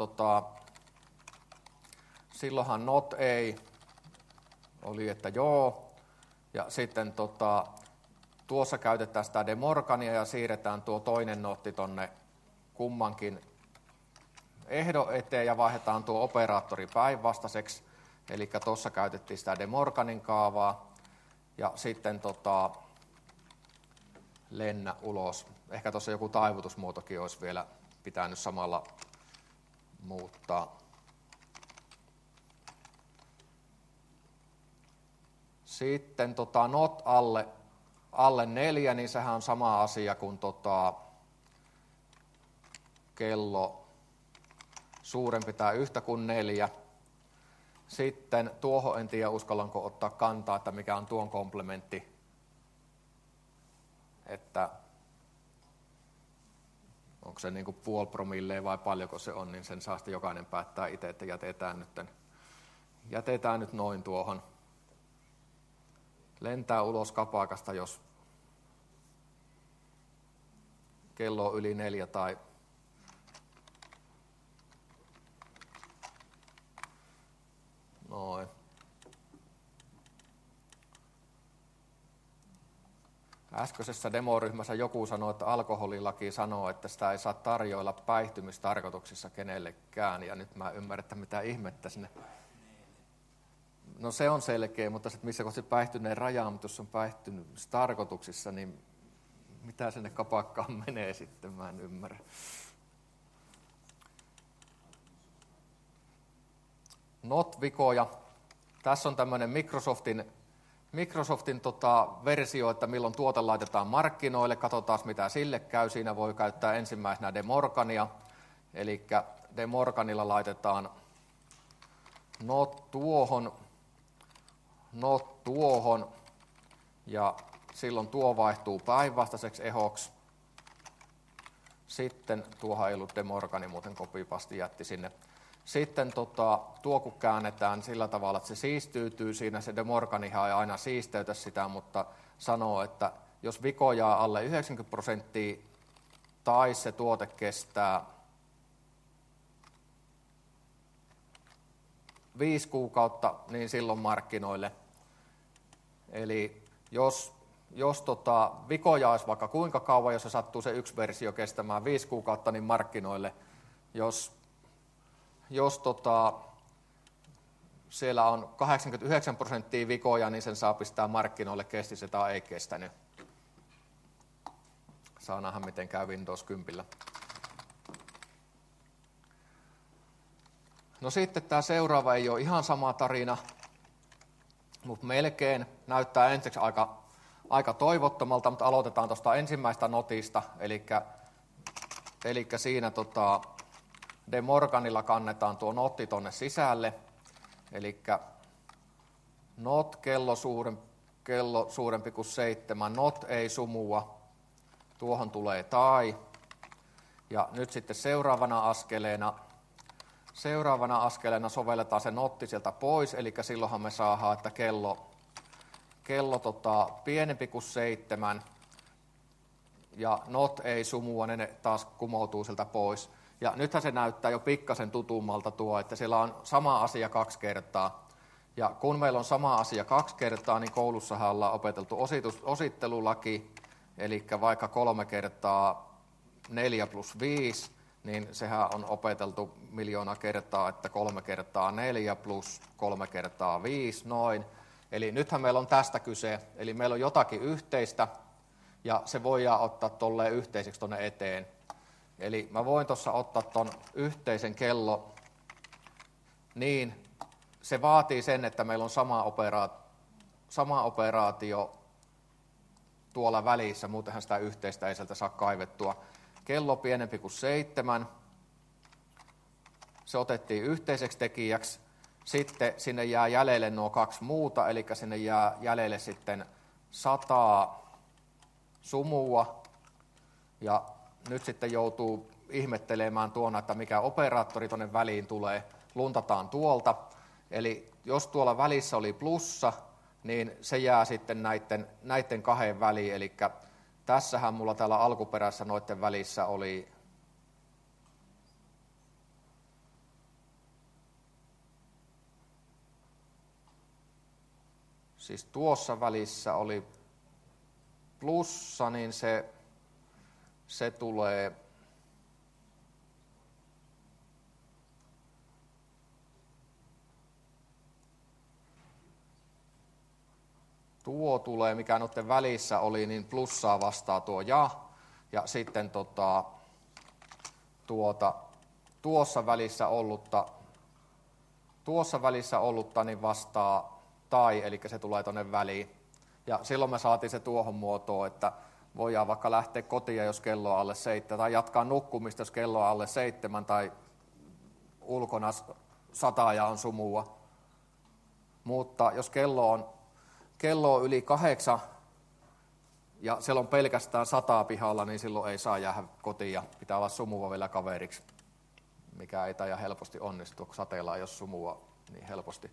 silloinhan not ei oli, että joo, ja sitten tuossa käytetään sitä De Morgania ja siirretään tuo toinen notti tonne kummankin ehdon eteen ja vaihdetaan tuo operaattori päinvastaiseksi, eli tuossa käytettiin sitä De Morganin kaavaa ja sitten lennä ulos. Ehkä tuossa joku taivutusmuotokin olisi vielä pitänyt samalla muuttaa. Sitten not alle 4, niin sehän on sama asia kuin kello suurempi tai yhtä kuin 4. Sitten tuohon en tiedä, uskallanko ottaa kantaa, että mikä on tuon komplementti. Että onko se niin kuin puoli promilleen vai paljonko se on, niin sen saa sitten jokainen päättää itse, että jätetään nyt noin tuohon. Lentää ulos kapakasta, jos kello on yli 4 tai noin. Äskeisessä demoryhmässä joku sanoi, että alkoholilaki sanoo, että sitä ei saa tarjoilla päihtymistarkoituksissa kenellekään, ja nyt mä ymmärrän, että mitä ihmettä sinne. No se on selkeä, mutta sitten missä kohti päihtyneen rajaa, mutta jos on päihtymistarkoituksissa, niin mitä sinne kapakkaan menee sitten, mä en ymmärrä. Not-vikoja. Tässä on tämmöinen Microsoftin versio, että milloin tuote laitetaan markkinoille. Katsotaan, mitä sille käy. Siinä voi käyttää ensimmäisenä De Morgania. Eli De Morganilla laitetaan not tuohon, ja silloin tuo vaihtuu päinvastaiseksi ehoksi. Sitten tuohan ei ollut De Morgani, muuten copypasti jätti sinne. Sitten tuo kun käännetään sillä tavalla, että se siistyytyy siinä, se De Morganihan ei aina siisteytä sitä, mutta sanoo, että jos viko jää alle 90% tai se tuote kestää 5 kuukautta, niin silloin markkinoille. Eli jos viko jaisi vaikka kuinka kauan, jos se sattuu se yksi versio kestämään 5 kuukautta, niin markkinoille. Jos siellä on 89% vikoja, niin sen saa pistää markkinoille, kesti se tai ei kestänyt. Saa nähdä, miten käy Windows 10. No sitten tämä seuraava ei ole ihan sama tarina, mutta melkein näyttää ensiksi aika toivottomalta, mutta aloitetaan tuosta ensimmäistä notista, eli siinä De Morganilla kannetaan tuo notti tuonne sisälle, eli not kello suurempi kuin 7, not ei sumua, tuohon tulee tai, ja nyt sitten seuraavana askeleena sovelletaan se notti sieltä pois, eli silloinhan me saadaan, että kello pienempi kuin 7, ja not ei sumua, ne taas kumoutuu sieltä pois. Ja nythän se näyttää jo pikkasen tutummalta tuo, että siellä on sama asia 2 kertaa. Ja kun meillä on sama asia 2 kertaa, niin koulussahan ollaan opeteltu osittelulaki, eli vaikka 3 kertaa 4 plus 5, niin sehän on opeteltu miljoona kertaa, että 3 kertaa 4 plus 3 kertaa 5, noin. Eli nythän meillä on tästä kyse, eli meillä on jotakin yhteistä, ja se voidaan ottaa tolleen yhteiseksi tuonne eteen. Eli mä voin tuossa ottaa ton yhteisen kello, niin se vaatii sen, että meillä on sama operaatio tuolla välissä, muutenhan sitä yhteistä ei sieltä saa kaivettua. Kello pienempi kuin 7, se otettiin yhteiseksi tekijäksi, sitten sinne jää jäljelle nuo 2 muuta, eli sinne jää jäljelle sitten 100 sumua, ja nyt sitten joutuu ihmettelemään tuona, että mikä operaattori tuonne väliin tulee, luntataan tuolta, eli jos tuolla välissä oli plussa, niin se jää sitten näiden 2 väliin, eli tässähän mulla täällä alkuperässä noiden välissä oli siis tuossa välissä oli plussa, niin se tulee tuo tulee, mikä noiden välissä oli, niin plussaa vastaa tuo ja sitten tuossa välissä ollutta niin vastaa tai, eli se tulee tuonne väliin. Ja silloin me saatiin se tuohon muotoon, että voidaan vaikka lähteä kotiin, jos kello on alle 7, tai jatkaa nukkumista, jos kello on alle 7, tai ulkona sataa ja on sumua. Mutta jos kello on yli 8 ja siellä on pelkästään 100 pihalla, niin silloin ei saa jäädä kotiin ja pitää olla sumua vielä kaveriksi, mikä ei taida helposti onnistua, kun sateella ei ole sumua niin helposti.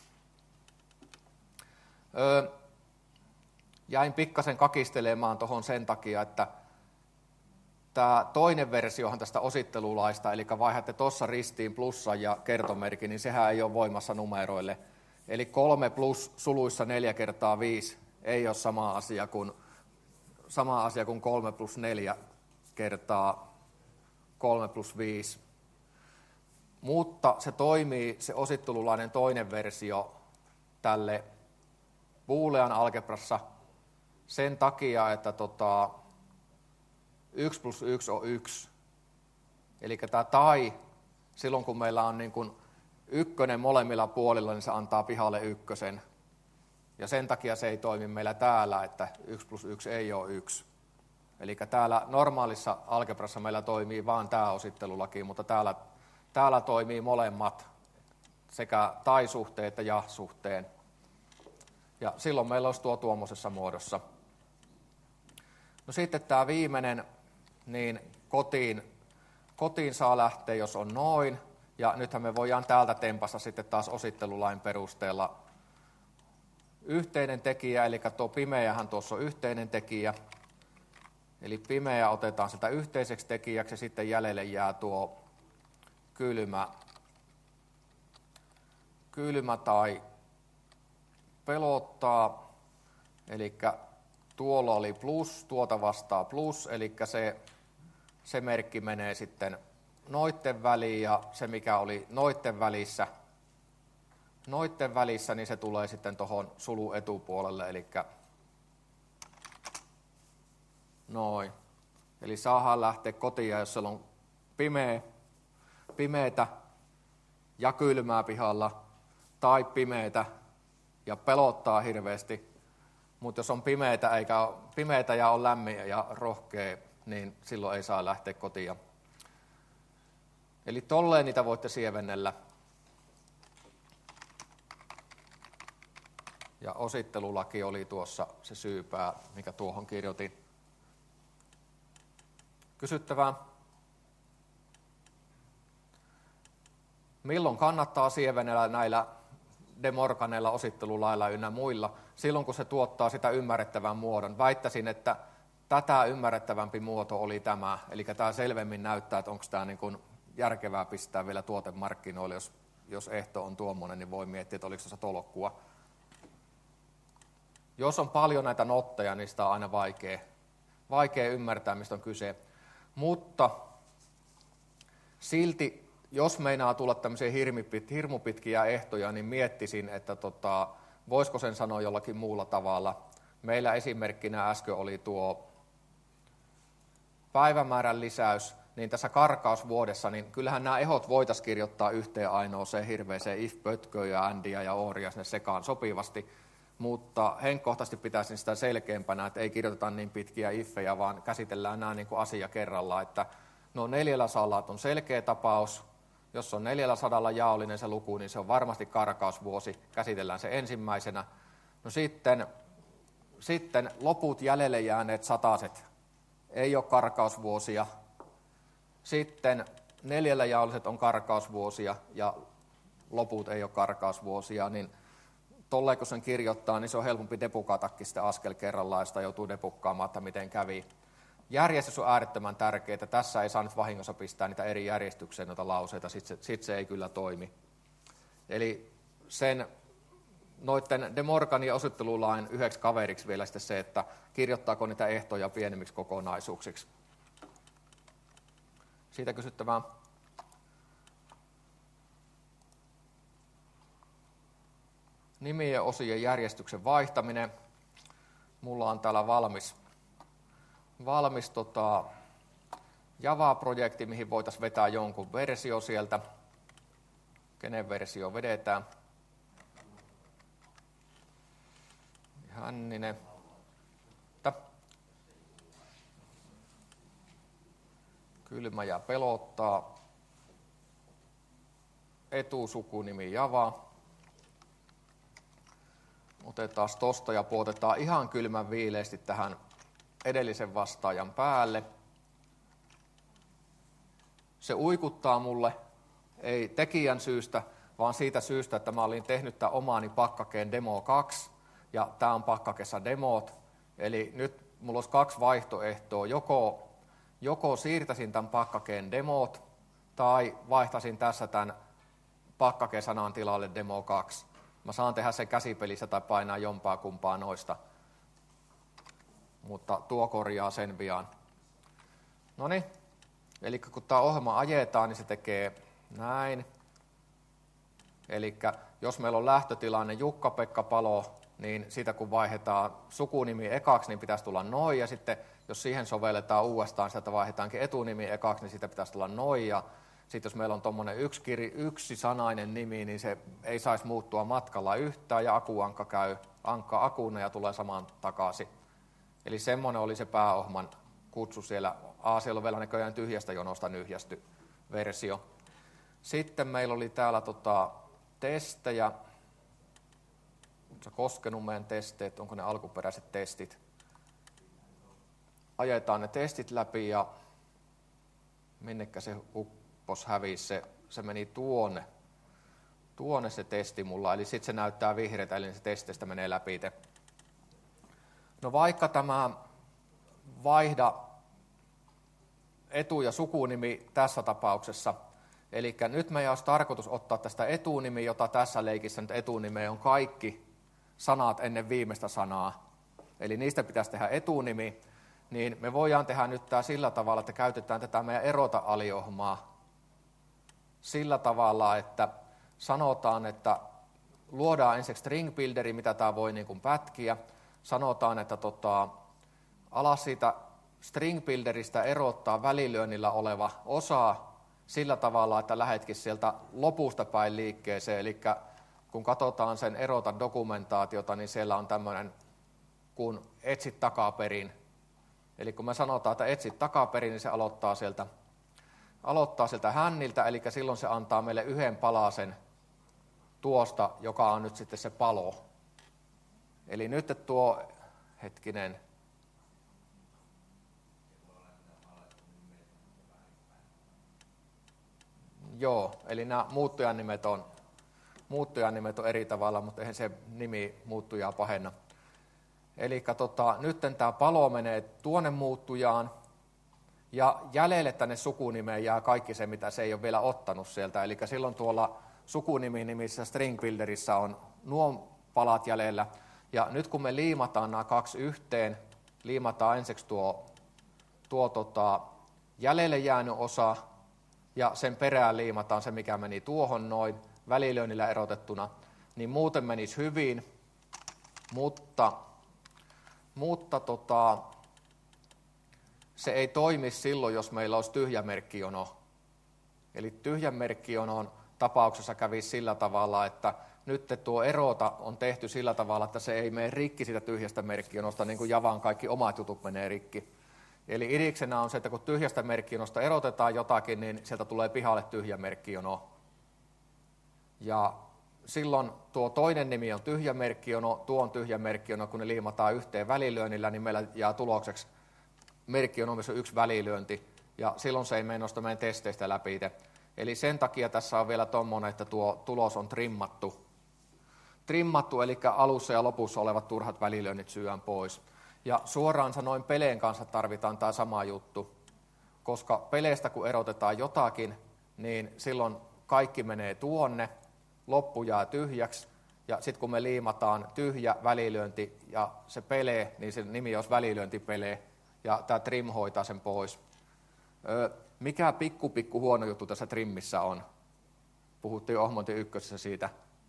Jäin pikkasen kakistelemaan tuohon sen takia, että tämä toinen versiohan tästä osittelulaista, eli vaihdatte tuossa ristiin plussan ja kertomerkin, niin sehän ei ole voimassa numeroille. Eli 3 plus suluissa 4 kertaa 5 ei ole sama asia kuin 3 plus 4 kertaa 3 plus 5. Mutta se toimii, se osittelulainen toinen versio tälle Boolean algebrassa sen takia, että 1 plus 1 on 1. Eli tämä tai, silloin kun meillä on niin kuin 1 molemmilla puolilla, niin se antaa pihalle 1. Ja sen takia se ei toimi meillä täällä, että 1 plus 1 ei ole 1. Eli täällä normaalissa algebrassa meillä toimii vain tämä osittelulaki, mutta täällä toimii molemmat, sekä tai-suhteen että ja-suhteen. Ja silloin meillä olisi tuo tuommoisessa muodossa. No sitten tämä viimeinen, niin kotiin saa lähteä, jos on noin. Ja nythän me voidaan täältä tempasta sitten taas osittelulain perusteella yhteinen tekijä, eli tuo pimeähän tuossa on yhteinen tekijä. Eli pimeä otetaan sitä yhteiseksi tekijäksi ja sitten jäljelle jää tuo kylmä tai pelottaa. Eli tuolla oli plus, tuota vastaa plus, eli se merkki menee sitten noitten väliin ja se mikä oli noitten välissä, niin se tulee sitten tuohon sulun etupuolelle, eli noin. Eli saadaan lähteä kotiin, jos siellä on pimeätä ja kylmää pihalla, tai pimeätä ja pelottaa hirveästi, mutta jos on pimeätä ja on lämmin ja rohkea, niin silloin ei saa lähteä kotiin. Eli tolleen niitä voitte sievennellä. Ja osittelulaki oli tuossa se syypää, mikä tuohon kirjoitin. Kysyttävää. Milloin kannattaa sievennellä näillä demorkaneilla, osittelulailla ynnä muilla? Silloin, kun se tuottaa sitä ymmärrettävän muodon. Väittäisin, että tätä ymmärrettävämpi muoto oli tämä. Eli tämä selvemmin näyttää, että onko tämä niin kuin järkevää pistää vielä tuotemarkkinoille. Jos ehto on tuommoinen, niin voi miettiä, että oliko se tolkkua. Jos on paljon näitä notteja, niin sitä on aina vaikea ymmärtää, mistä on kyse. Mutta silti, jos meinaa tulla tämmöisiä hirmupitkiä ehtoja, niin miettisin, että voisiko sen sanoa jollakin muulla tavalla. Meillä esimerkkinä äsken oli tuo päivämäärän lisäys, niin tässä karkausvuodessa, niin kyllähän nämä ehot voitaisiin kirjoittaa yhteen ainoaseen hirveäseen if-pötköön ja andia ja ooria sinne sekaan sopivasti, mutta henkkohtaisesti pitäisin sitä selkeämpänä, että ei kirjoiteta niin pitkiä iffejä, vaan käsitellään nämä niin kuin asia kerrallaan, että no 400 on selkeä tapaus, jos on 400 jaollinen se luku, niin se on varmasti karkausvuosi, käsitellään se ensimmäisenä. No sitten loput jäljelle jääneet sataset ei ole karkausvuosia, sitten 4 jaolliset on karkausvuosia ja loput ei ole karkausvuosia, niin tolleen kun sen kirjoittaa, niin se on helpompi depukatakin sitä askel kerrallaan, ja sitä joutuu depukkaamaan, että miten kävi. Järjestys on äärettömän tärkeää. Tässä ei saa nyt vahingossa pistää niitä eri järjestykseen noita lauseita, sit se ei kyllä toimi. Eli noiden demorkanin ja osittelulain yhdeksi kaveriksi vielä sitten se, että kirjoittaako niitä ehtoja pienemmiksi kokonaisuuksiksi. Siitä kysyttävää. Nimien ja osien järjestyksen vaihtaminen. Mulla on täällä valmis Java-projekti, mihin voitaisiin vetää jonkun versio sieltä. Kenen versio vedetään? Hänninen. Kylmä ja pelottaa. Etusukunimi Java. Otetaan tosta ja puotetaan ihan kylmän viileästi tähän edellisen vastaajan päälle. Se uikuttaa mulle, ei tekijän syystä, vaan siitä syystä, että mä olin tehnyt tämän omaani pakkakeen demo 2, ja tämä on pakkakessa demot. Eli nyt mulla olisi 2 vaihtoehtoa, joko siirtäisin tämän pakkakeen demot, tai vaihtaisin tässä tämän pakkakesanan tilalle demo 2. Mä saan tehdä sen käsipelissä tai painaa jompaa kumpaa noista, mutta tuo korjaa sen pian. Noniin, eli kun tämä ohjelma ajetaan, niin se tekee näin. Eli jos meillä on lähtötilanne Jukka-Pekka Palo, niin siitä kun vaihdetaan sukunimi ekaksi, niin pitäisi tulla noin, ja sitten jos siihen sovelletaan uudestaan sitä, että vaihdetaankin etunimi ekaksi, niin siitä pitäisi tulla noin, ja sitten jos meillä on tuommoinen yksisanainen nimi, niin se ei saisi muuttua matkalla yhtään, ja akuankka käy ankka akuna ja tulee samaan takaisin. Eli semmoinen oli se pääohjelman kutsu siellä. Siellä on vielä näköjään tyhjästä jonosta nyhjästy versio. Sitten meillä oli täällä testejä. Oletko koskenut meidän testeet? Onko ne alkuperäiset testit? Ajetaan ne testit läpi ja minnekä se uppos hävisi, se meni tuonne se testi mulla, eli sitten se näyttää vihreätä, eli se testistä menee läpi. No vaikka tämä vaihda etu- ja sukunimi tässä tapauksessa, eli nyt meidän olisi tarkoitus ottaa tästä etunimi, jota tässä leikissä nyt etunimeen on kaikki sanat ennen viimeistä sanaa, eli niistä pitäisi tehdä etunimi, niin me voidaan tehdä nyt tämä sillä tavalla, että käytetään tätä meidän erota-aliohmaa sillä tavalla, että sanotaan, että luodaan ensiksi string builderi, mitä tämä voi niin kuin pätkiä. Sanotaan, että alas siitä string builderistä erottaa välilyönnillä oleva osa sillä tavalla, että lähdetkin sieltä lopusta päin liikkeeseen. Eli kun katsotaan sen erota dokumentaatiota, niin siellä on tämmöinen kuin etsit takaperin. Eli kun me sanotaan, että etsit takaperin, niin se aloittaa sieltä hänniltä, eli silloin se antaa meille yhden palasen tuosta, joka on nyt sitten se palo. Eli nyt tuo, hetkinen. Joo, eli nämä muuttujanimet on eri tavalla, mutta eihän se nimi muuttujaa pahenna. Eli nyt tämä palo menee tuonne muuttujaan, ja jäljelle tänne sukunimeen jää kaikki se, mitä se ei ole vielä ottanut sieltä. Eli silloin tuolla sukunimi-nimissä string builderissä on nuo palat jäljellä. Ja nyt kun me liimataan nämä kaksi yhteen, liimataan ensiksi tuo jäljelle jäänyt osa, ja sen perään liimataan se, mikä meni tuohon noin, välilyönnillä erotettuna, niin muuten menisi hyvin, mutta se ei toimi silloin, jos meillä olisi tyhjämerkkijono. Eli tyhjämerkkijonon tapauksessa kävisi sillä tavalla, että nyt tuo erota on tehty sillä tavalla, että se ei mene rikki sitä tyhjästä merkkijonosta, niin kuin Javan kaikki omat jutut menee rikki. Eli idiksenä on se, että kun tyhjästä merkkijonosta erotetaan jotakin, niin sieltä tulee pihalle tyhjä merkkijono. Ja silloin tuo toinen nimi on tyhjä merkkijono, tuo on tyhjä merkkijono, kun ne liimataan yhteen välilyönnillä, niin meillä jää tulokseksi merkkijono, missä on yksi välilyönti, ja silloin se ei mene noista meidän testeistä läpi. Eli sen takia tässä on vielä tuommoinen, että tuo tulos on trimmattu. Trimmattu, eli alussa ja lopussa olevat turhat välilyönnit syön pois. Ja suoraan sanoen peleen kanssa tarvitaan tämä sama juttu, koska peleistä kun erotetaan jotakin, niin silloin kaikki menee tuonne, loppu jää tyhjäksi, ja sitten kun me liimataan tyhjä välilyönti ja se pele, niin se nimi olisi välilyöntipele, ja tämä trim hoitaa sen pois. Mikä pikku huono juttu tässä trimmissä on? Puhuttiin Ohmonti ykkösessä siitä.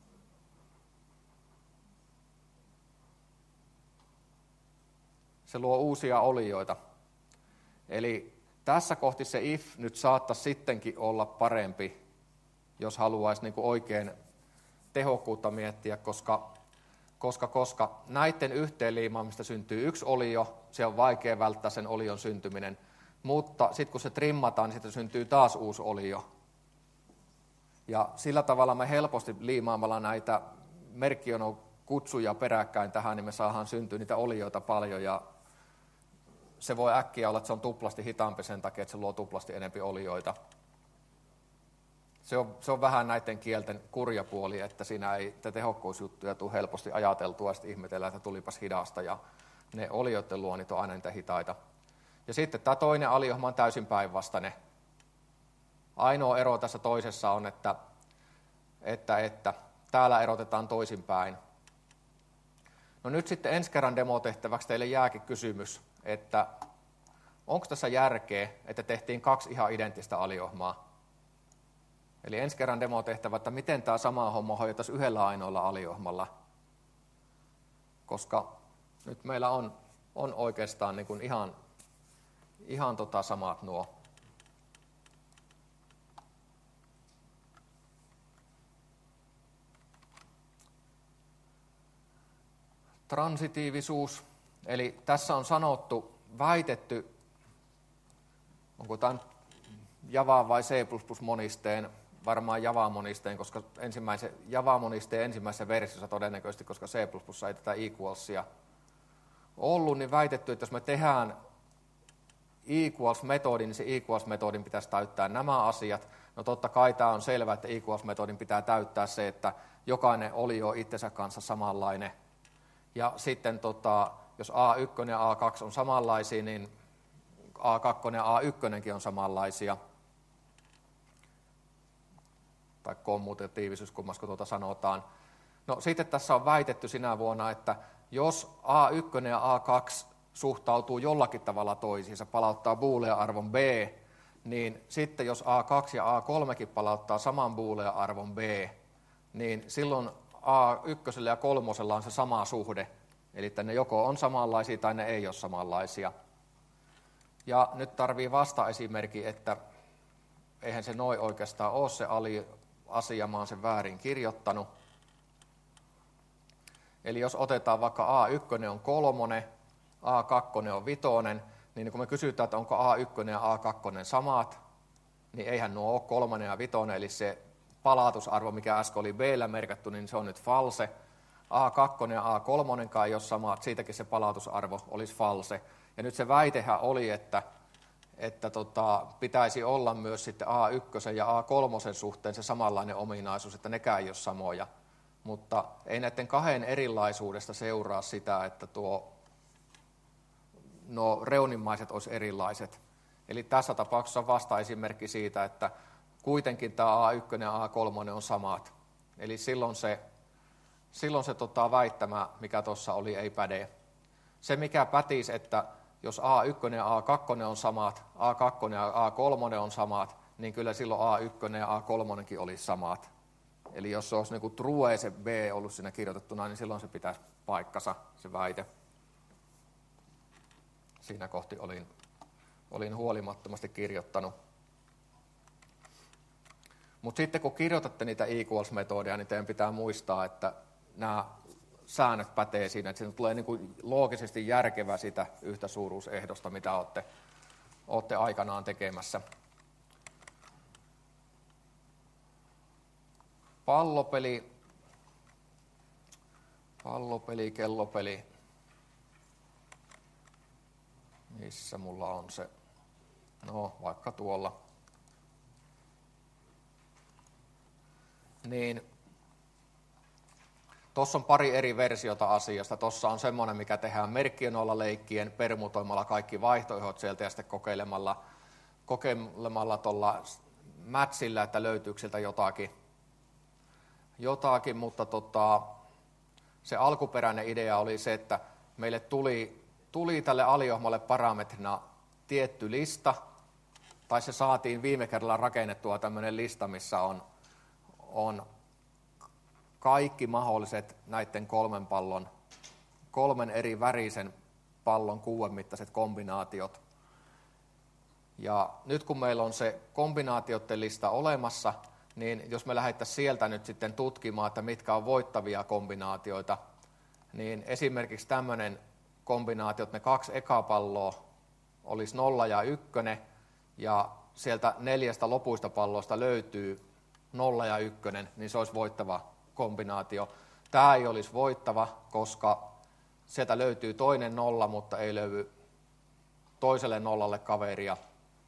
Se luo uusia olioita. Eli tässä kohti se if nyt saattaisi sittenkin olla parempi, jos haluaisi niin kuin oikein tehokkuutta miettiä, koska näiden yhteenliimaamista syntyy yksi olio, se on vaikea välttää sen olion syntyminen, mutta sitten kun se trimmataan, niin sitten syntyy taas uusi olio. Ja sillä tavalla me helposti liimaamalla näitä merkkionon kutsuja peräkkäin tähän, niin me saadaan syntyä niitä olioita paljon, ja se voi äkkiä olla, että se on tuplasti hitaampi sen takia, että se luo tuplasti enempi olioita. Se on vähän näiden kielten kurja puoli, että siinä ei tehokkuusjuttuja tule helposti ajateltua, sitten ihmetellään, että tulipas hidasta, ja ne olioiden luonnit on aina niitä hitaita. Ja sitten tämä toinen aliohma on täysin päinvastainen. Ainoa ero tässä toisessa on, että täällä erotetaan toisinpäin. No nyt sitten ensi kerran demotehtäväksi teille jääkin kysymys, että onko tässä järkeä, että tehtiin kaksi ihan identtistä aliohmaa. Eli ensi kerran demotehtävä, että miten tämä sama homma hoitaisiin yhdellä ainoalla aliohmalla. Koska nyt meillä on oikeastaan niin kuin ihan samat nuo. Transitiivisuus, eli tässä on sanottu, väitetty, onko tämä Java vai C++-monisteen, varmaan Java-monisteen, koska Java-monisteen ensimmäisessä versiossa todennäköisesti, koska C++ ei tätä equalsia ollut, niin väitetty, että jos me tehdään equals-metodin, niin se equals-metodin pitäisi täyttää nämä asiat. No totta kai tämä on selvää, että equals-metodin pitää täyttää se, että jokainen olio on itsensä kanssa samanlainen. Ja sitten jos A1 ja A2 on samanlaisia, niin A2 ja A1kin on samanlaisia. Tai kommutatiivisuus, kummassa sanotaan. No sitten tässä on väitetty sinä vuonna, että jos A1 ja A2 suhtautuu jollakin tavalla toisiinsa, palauttaa boolean-arvon B, niin sitten jos A2 ja A3kin palauttaa saman boolean-arvon B, niin silloin A1 ja 3 on se sama suhde. Eli ne joko on samanlaisia tai ne ei ole samanlaisia. Ja nyt tarvii vasta-esimerkki, että eihän se noin oikeastaan ole se asia, mä oon sen väärin kirjoittanut. Eli jos otetaan vaikka A1 on 3, A2 on 5, niin kun me kysytään, että onko A1 ja A2 samat, niin eihän nuo ole 3 ja 5, eli se palautusarvo, mikä äsken oli B:llä merkattu, niin se on nyt false. A2 ja A3 ei ole samat, siitäkin se palautusarvo olisi false. Ja nyt se väitehän oli, että pitäisi olla myös sitten A1 ja A3 suhteen se samanlainen ominaisuus, että nekään ei ole samoja. Mutta ei näiden kahden erilaisuudesta seuraa sitä, että nuo reunimmaiset olisi erilaiset. Eli tässä tapauksessa on vasta-esimerkki siitä, että kuitenkin tämä A1 ja A3 on samat. Eli silloin se väittämä, mikä tuossa oli, ei päde. Se, mikä pätisi, että jos A1 ja A2 on samat, A2 ja A3 on samat, niin kyllä silloin A1 ja A3 olisi samat. Eli jos se olisi niin kuin true se B ollut siinä kirjoitettuna, niin silloin se pitäisi paikkansa, se väite. Siinä kohti olin huolimattomasti kirjoittanut. Mutta sitten kun kirjoitatte niitä equals-metodeja, niin teidän pitää muistaa, että nämä säännöt pätee siinä, että siinä tulee niin kuin loogisesti järkevä sitä yhtä suuruusehdosta, mitä olette aikanaan tekemässä. Pallopeli, kellopeli. Missä mulla on se? No, vaikka tuolla. Niin, tuossa on pari eri versiota asiasta. Tuossa on semmoinen, mikä tehdään merkkien olla leikkien, permutoimalla kaikki vaihtoehdot sieltä ja sitten kokeilemalla tuolla matchillä, että löytyykö sieltä jotakin, mutta se alkuperäinen idea oli se, että meille tuli tälle aliohmalle parametrina tietty lista, tai se saatiin viime kerralla rakennettua tämmöinen lista, missä on kaikki mahdolliset näiden kolmen eri värisen pallon 6 mittaiset kombinaatiot. Ja nyt kun meillä on se kombinaatioiden lista olemassa, niin jos me lähdettäisiin sieltä nyt sitten tutkimaan, että mitkä on voittavia kombinaatioita, niin esimerkiksi tämmöinen kombinaatio, että ne 2 ekaa palloa olisi 0 ja 1, ja sieltä 4 lopuista palloista löytyy 0 ja 1, niin se olisi voittava kombinaatio. Tämä ei olisi voittava, koska sieltä löytyy toinen 0, mutta ei löydy toiselle 0 kaveria.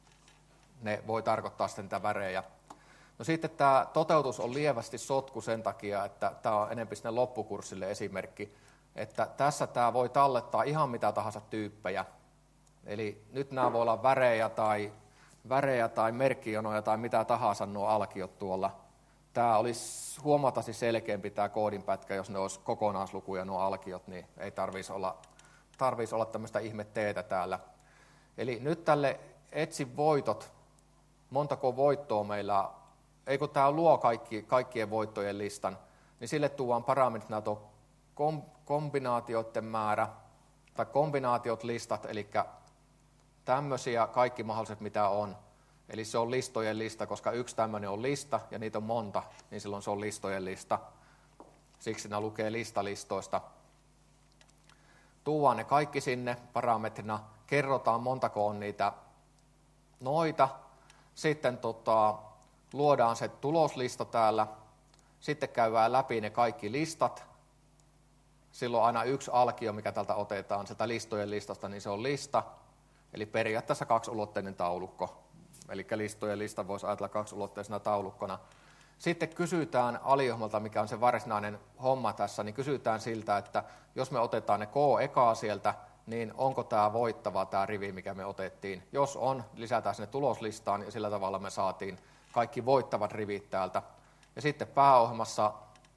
Ne voi tarkoittaa sitten niitä värejä. No sitten tämä toteutus on lievästi sotku sen takia, että tämä on enemmän sinne loppukurssille esimerkki, että tässä tämä voi tallettaa ihan mitä tahansa tyyppejä. Eli nyt nämä voi olla värejä tai merkkijonoja tai mitä tahansa nuo alkiot tuolla. Tämä olisi huomattavasti selkeämpi tämä koodinpätkä, jos ne olisi kokonaislukuja nuo alkiot, niin ei tarvitsisi olla tämmöistä ihmetteetä täällä. Eli nyt tälle etsi voitot, montako voittoa meillä, ei kun tämä luo kaikkien voittojen listan, niin sille tuodaan parametrina tuo kombinaatioiden määrä, tai kombinaatiot listat, eli tämmöisiä kaikki mahdolliset mitä on. Eli se on listojen lista, koska yksi tämmöinen on lista, ja niitä on monta, niin silloin se on listojen lista. Siksi nämä lukee listalistoista. Tuodaan ne kaikki sinne parametrina, kerrotaan montako on niitä noita, sitten luodaan se tuloslista täällä, sitten käydään läpi ne kaikki listat, silloin aina yksi alkio, mikä täältä otetaan sieltä listojen listasta, niin se on lista, Eli periaatteessa kaksiulotteinen taulukko. Eli listojen lista voisi ajatella kaksiulotteisena taulukkona. Sitten kysytään aliohjelmalta, mikä on se varsinainen homma tässä, niin kysytään siltä, että jos me otetaan ne K-ekaa sieltä, niin onko tämä voittava tämä rivi, mikä me otettiin. Jos on, lisätään sinne tuloslistaan ja sillä tavalla me saatiin kaikki voittavat rivit täältä. Ja sitten pääohjelmassa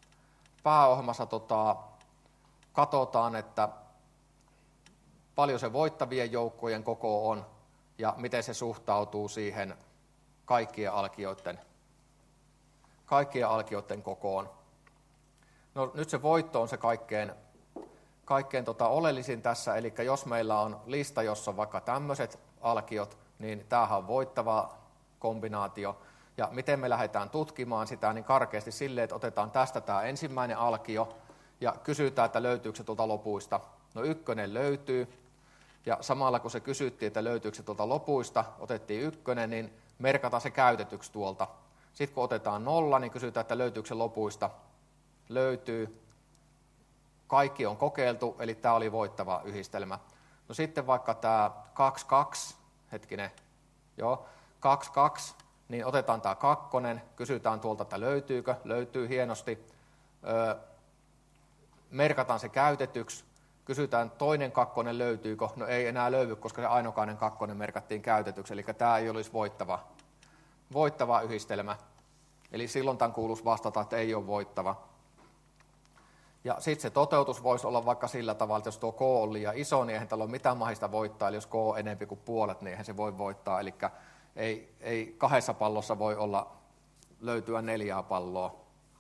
katsotaan, että paljon se voittavien joukkojen koko on ja miten se suhtautuu siihen kaikkien alkioiden kokoon. No, nyt se voitto on se kaikkein oleellisin tässä, eli jos meillä on lista, jossa on vaikka tämmöiset alkiot, niin tämähän on voittava kombinaatio. Ja miten me lähdetään tutkimaan sitä, niin karkeasti silleen, että otetaan tästä tämä ensimmäinen alkio ja kysytään, että löytyykö se tuolta lopuista. No 1 löytyy, ja samalla kun se kysyttiin, että löytyykö se tuolta lopuista, otettiin 1, niin merkataan se käytetyksi tuolta. Sitten kun otetaan 0, niin kysytään, että löytyykö se lopuista. Löytyy. Kaikki on kokeiltu, eli tämä oli voittava yhdistelmä. No sitten vaikka tämä 2, 2, niin otetaan tämä 2, kysytään tuolta, että löytyykö, löytyy hienosti. Merkataan se käytetyksi, kysytään toinen 2, löytyykö, no ei enää löydy, koska se ainokainen 2 merkattiin käytetyksi, eli tämä ei olisi voittava yhdistelmä. Eli silloin tämän kuuluisi vastata, että ei ole voittava. Ja sitten se toteutus voisi olla vaikka sillä tavalla, että jos tuo K on liian iso, niin eihän tällä ole mitään mahdollista voittaa, eli jos K on enemmän kuin puolet, niin eihän se voi voittaa, eli ei 2 pallossa voi löytyä 4 palloa.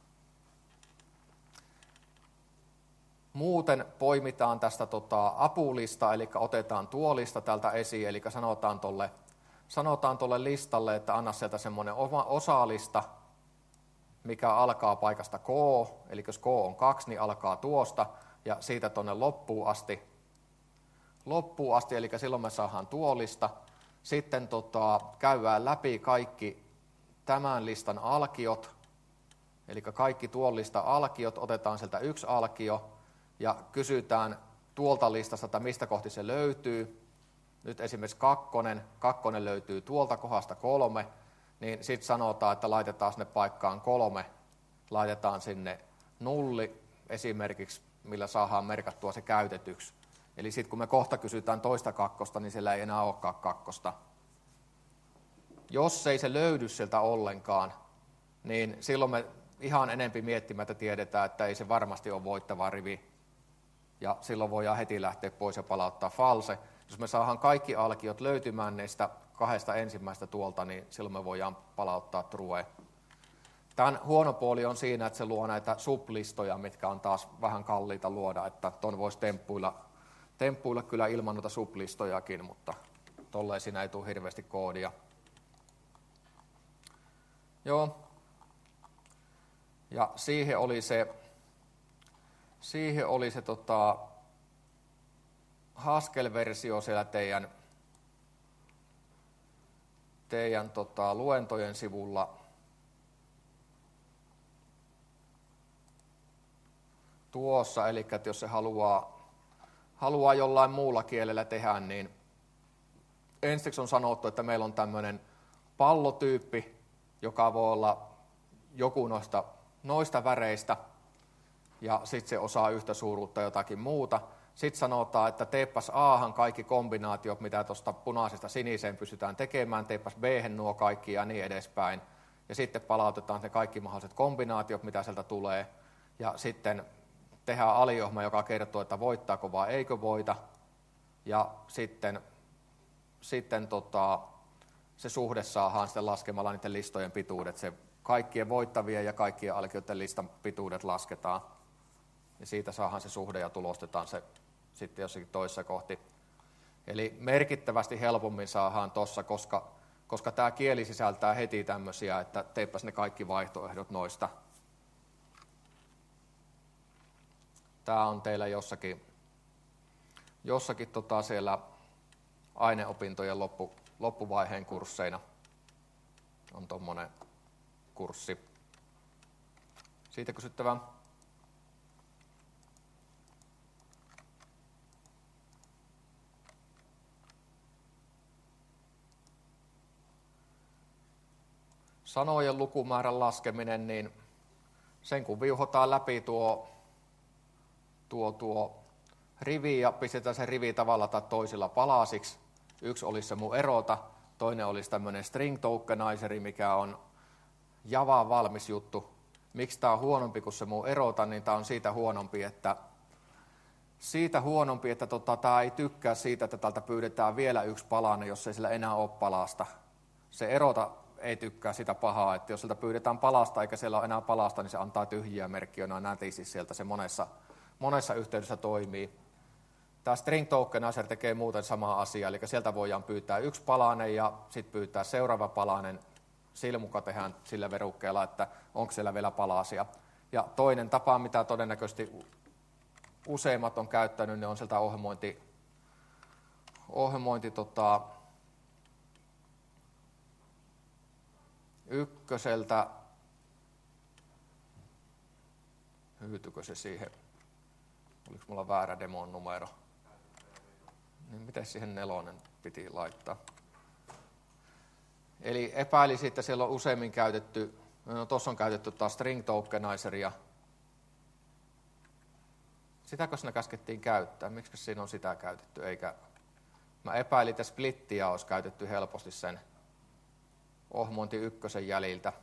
Muuten poimitaan tästä apulista, eli otetaan tuo lista täältä esiin, eli sanotaan tuolle listalle, että anna sieltä semmoinen osalista, mikä alkaa paikasta K, eli jos K on 2, niin alkaa tuosta, ja siitä tuonne loppuun asti, eli silloin me saadaan tuo lista. Sitten käydään läpi kaikki tämän listan alkiot, eli kaikki tuon listan alkiot, otetaan sieltä 1 alkio, ja kysytään tuolta listasta, että mistä kohti se löytyy. Nyt esimerkiksi 2 löytyy tuolta kohdasta 3, niin sitten sanotaan, että laitetaan sinne paikkaan 3, laitetaan sinne 0 esimerkiksi, millä saadaan merkattua se käytetyksi. Eli sitten kun me kohta kysytään toista 2, niin siellä ei enää olekaan 2. Jos ei se löydy sieltä ollenkaan, niin silloin me ihan enempi miettimättä tiedetään, että ei se varmasti ole voittava rivi. Ja silloin voidaan heti lähteä pois ja palauttaa false. Jos me saadaan kaikki alkiot löytymään niistä 2 ensimmäistä tuolta, niin silloin me voidaan palauttaa true. Tämän huono puoli on siinä, että se luo näitä sublistoja, mitkä on taas vähän kalliita luoda, että ton voisi temppuilla kyllä ilman noita sublistojakin, mutta tolleen siinä ei tule hirveästi koodia. Joo. Ja siihen oli se Haskell-versio siellä teidän luentojen sivulla. Tuossa, eli että jos se haluaa jollain muulla kielellä tehdä, niin ensiksi on sanottu, että meillä on tämmöinen pallotyyppi, joka voi olla joku noista väreistä, ja sitten se osaa yhtä suuruutta jotakin muuta. Sitten sanotaan, että teepäs A:han kaikki kombinaatiot, mitä tuosta punaisesta siniseen pystytään tekemään, teepäs B:hen nuo kaikki ja niin edespäin. Ja sitten palautetaan ne kaikki mahdolliset kombinaatiot, mitä sieltä tulee, ja sitten tehdään aliohjelma, joka kertoo, että voittaako vai eikö voita, ja sitten se suhde saadaan sitten laskemalla niiden listojen pituudet. Se kaikkien voittavien ja kaikkien alkioiden listan pituudet lasketaan, ja siitä saadaan se suhde ja tulostetaan se sitten jossakin toisessa kohti. Eli merkittävästi helpommin saadaan tuossa, koska tämä kieli sisältää heti tämmöisiä, että teepäs ne kaikki vaihtoehdot noista. Tämä on teillä jossakin siellä aineopintojen loppuvaiheen kursseina on tuommoinen kurssi. Siitä kysyttävää. sanojen lukumäärän laskeminen, niin sen kun viuhotaan läpi tuo rivi ja pistetään se rivi tavalla tai toisilla palasiksi. Yksi olisi se mun erota, toinen olisi tämmöinen string tokenizeri, mikä on Javaan valmis juttu. Miksi tämä on huonompi kuin se mun erota, niin tämä on siitä huonompi, että tämä ei tykkää siitä, että täältä pyydetään vielä yksi palanen, jos ei sillä enää ole palasta. Se erota ei tykkää sitä pahaa, että jos sieltä pyydetään palasta eikä siellä ole enää palasta, niin se antaa tyhjiä merkkiä, no nätisti sieltä se monessa yhteydessä toimii. Tämä string tokenizer tekee muuten sama asia, eli sieltä voidaan pyytää yksi palanen ja sitten pyytää seuraava palanen. Silmuka tehdään sillä verukkeella, että onko siellä vielä palasia. Ja toinen tapa, mitä todennäköisesti useimmat on käyttänyt, niin on sieltä ykköseltä, hyytykö se siihen, oliko mulla väärä demon numero, niin miten siihen 4 piti laittaa. Eli epäilisi, että siellä on useimmin käytetty, no tuossa on käytetty taas string tokenizeria. Sitäkö siinä käskettiin käyttää? Miksi siinä on sitä käytetty? Eikä. Mä epäilin, että splittiä olisi käytetty helposti sen ohmointi 1 jäljiltä.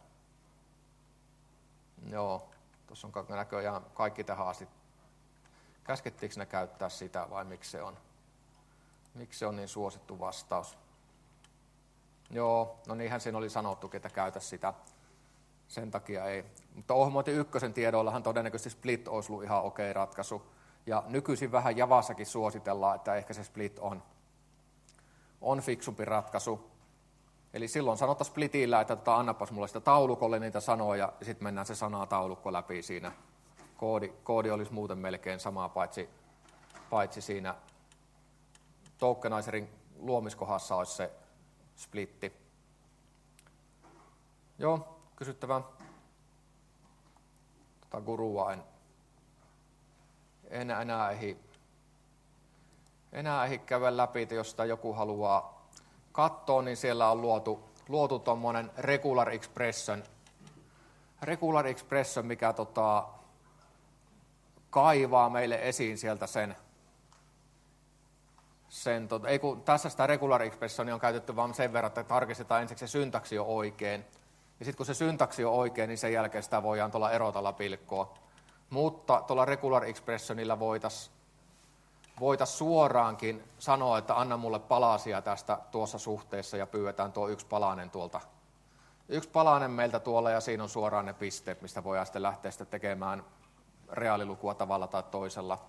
Joo, tuossa on näköjään kaikki tähän asti. Käskettiinkö ne käyttää sitä vai miksi se on niin suosittu vastaus? Joo, no niinhän siinä oli sanottu, että käytä sitä. Sen takia ei. Mutta ohmointi 1 tiedoillahan todennäköisesti split olisi ollut ihan okei ratkaisu. Ja nykyisin vähän Javassakin suositellaan, että ehkä se split on fiksumpi ratkaisu. Eli silloin sanotaan splitillä, että annapas mulle sitä taulukolle niitä sanoja, ja sitten mennään se sanataulukko läpi siinä. Koodi olisi muuten melkein sama, paitsi siinä tokenizerin luomiskohdassa olisi se splitti. Joo, kysyttävää. Gurua en enää ehdi käydä läpi, että jos sitä joku haluaa katsoa, niin siellä on luotu tuommoinen regular expression, mikä kaivaa meille esiin sieltä tässä sitä regular expressionia on käytetty vain sen verran, että tarkistetaan ensiksi se syntaksi on oikein. Ja sitten kun se syntaksi on oikein, niin sen jälkeen sitä voidaan tuolla erotalla pilkkoa. Mutta tuolla regular expressionilla voitaisiin suoraankin sanoa, että anna mulle palasia tästä tuossa suhteessa ja pyydetään tuo yksi palanen tuolta. Yksi palanen meiltä tuolla ja siinä on suoraan ne pisteet, mistä voidaan sitten lähteä sitten tekemään reaalilukua tavalla tai toisella.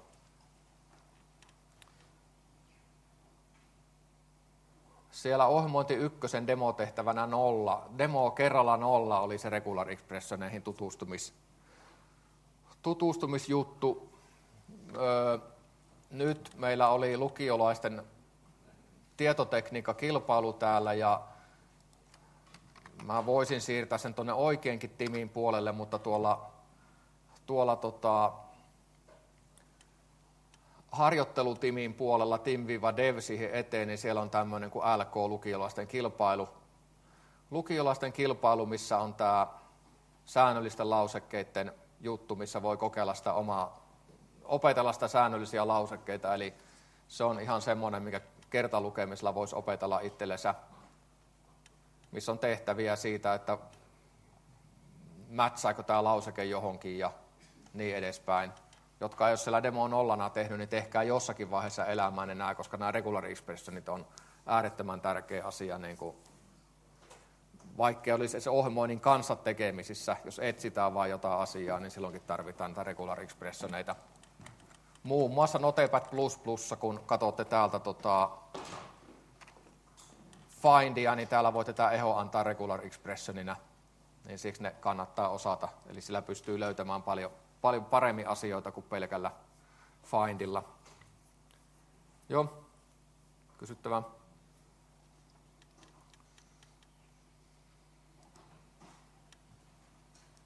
Siellä ohjelmointi 1 demotehtävänä 0, demo kerralla 0 oli se regular expressioneihin tutustumisjuttu. Nyt meillä oli lukiolaisten tietotekniikkakilpailu täällä ja mä voisin siirtää sen tuonne oikeinkin timin puolelle, mutta tuolla harjoittelutimin puolella tim-dev siihen eteen, niin siellä on tämmöinen kuin LK lukiolaisten kilpailu, missä on tämä säännöllisten lausekkeiden juttu, missä voi kokeilla sitä opetella sitä säännöllisiä lausekkeita, eli se on ihan semmoinen, mikä kertalukemisella voisi opetella itsellensä, missä on tehtäviä siitä, että mätsääkö tämä lauseke johonkin ja niin edespäin. Jotka ei ole siellä demo 0 tehnyt, niin tehkää jossakin vaiheessa elämään enää, koska nämä regular expressionit on äärettömän tärkeä asia, niin kuin, vaikkei olisi se ohjelmoinnin kanssa tekemisissä, jos etsitään vain jotain asiaa, niin silloinkin tarvitaan näitä regular expressioneita. Muun muassa Notepad++, kun katsotte täältä findia, niin täällä voitte tämä eho antaa regular expressionina, niin siksi ne kannattaa osata, eli sillä pystyy löytämään paljon paremmin asioita kuin pelkällä findilla. Joo, kysyttävää.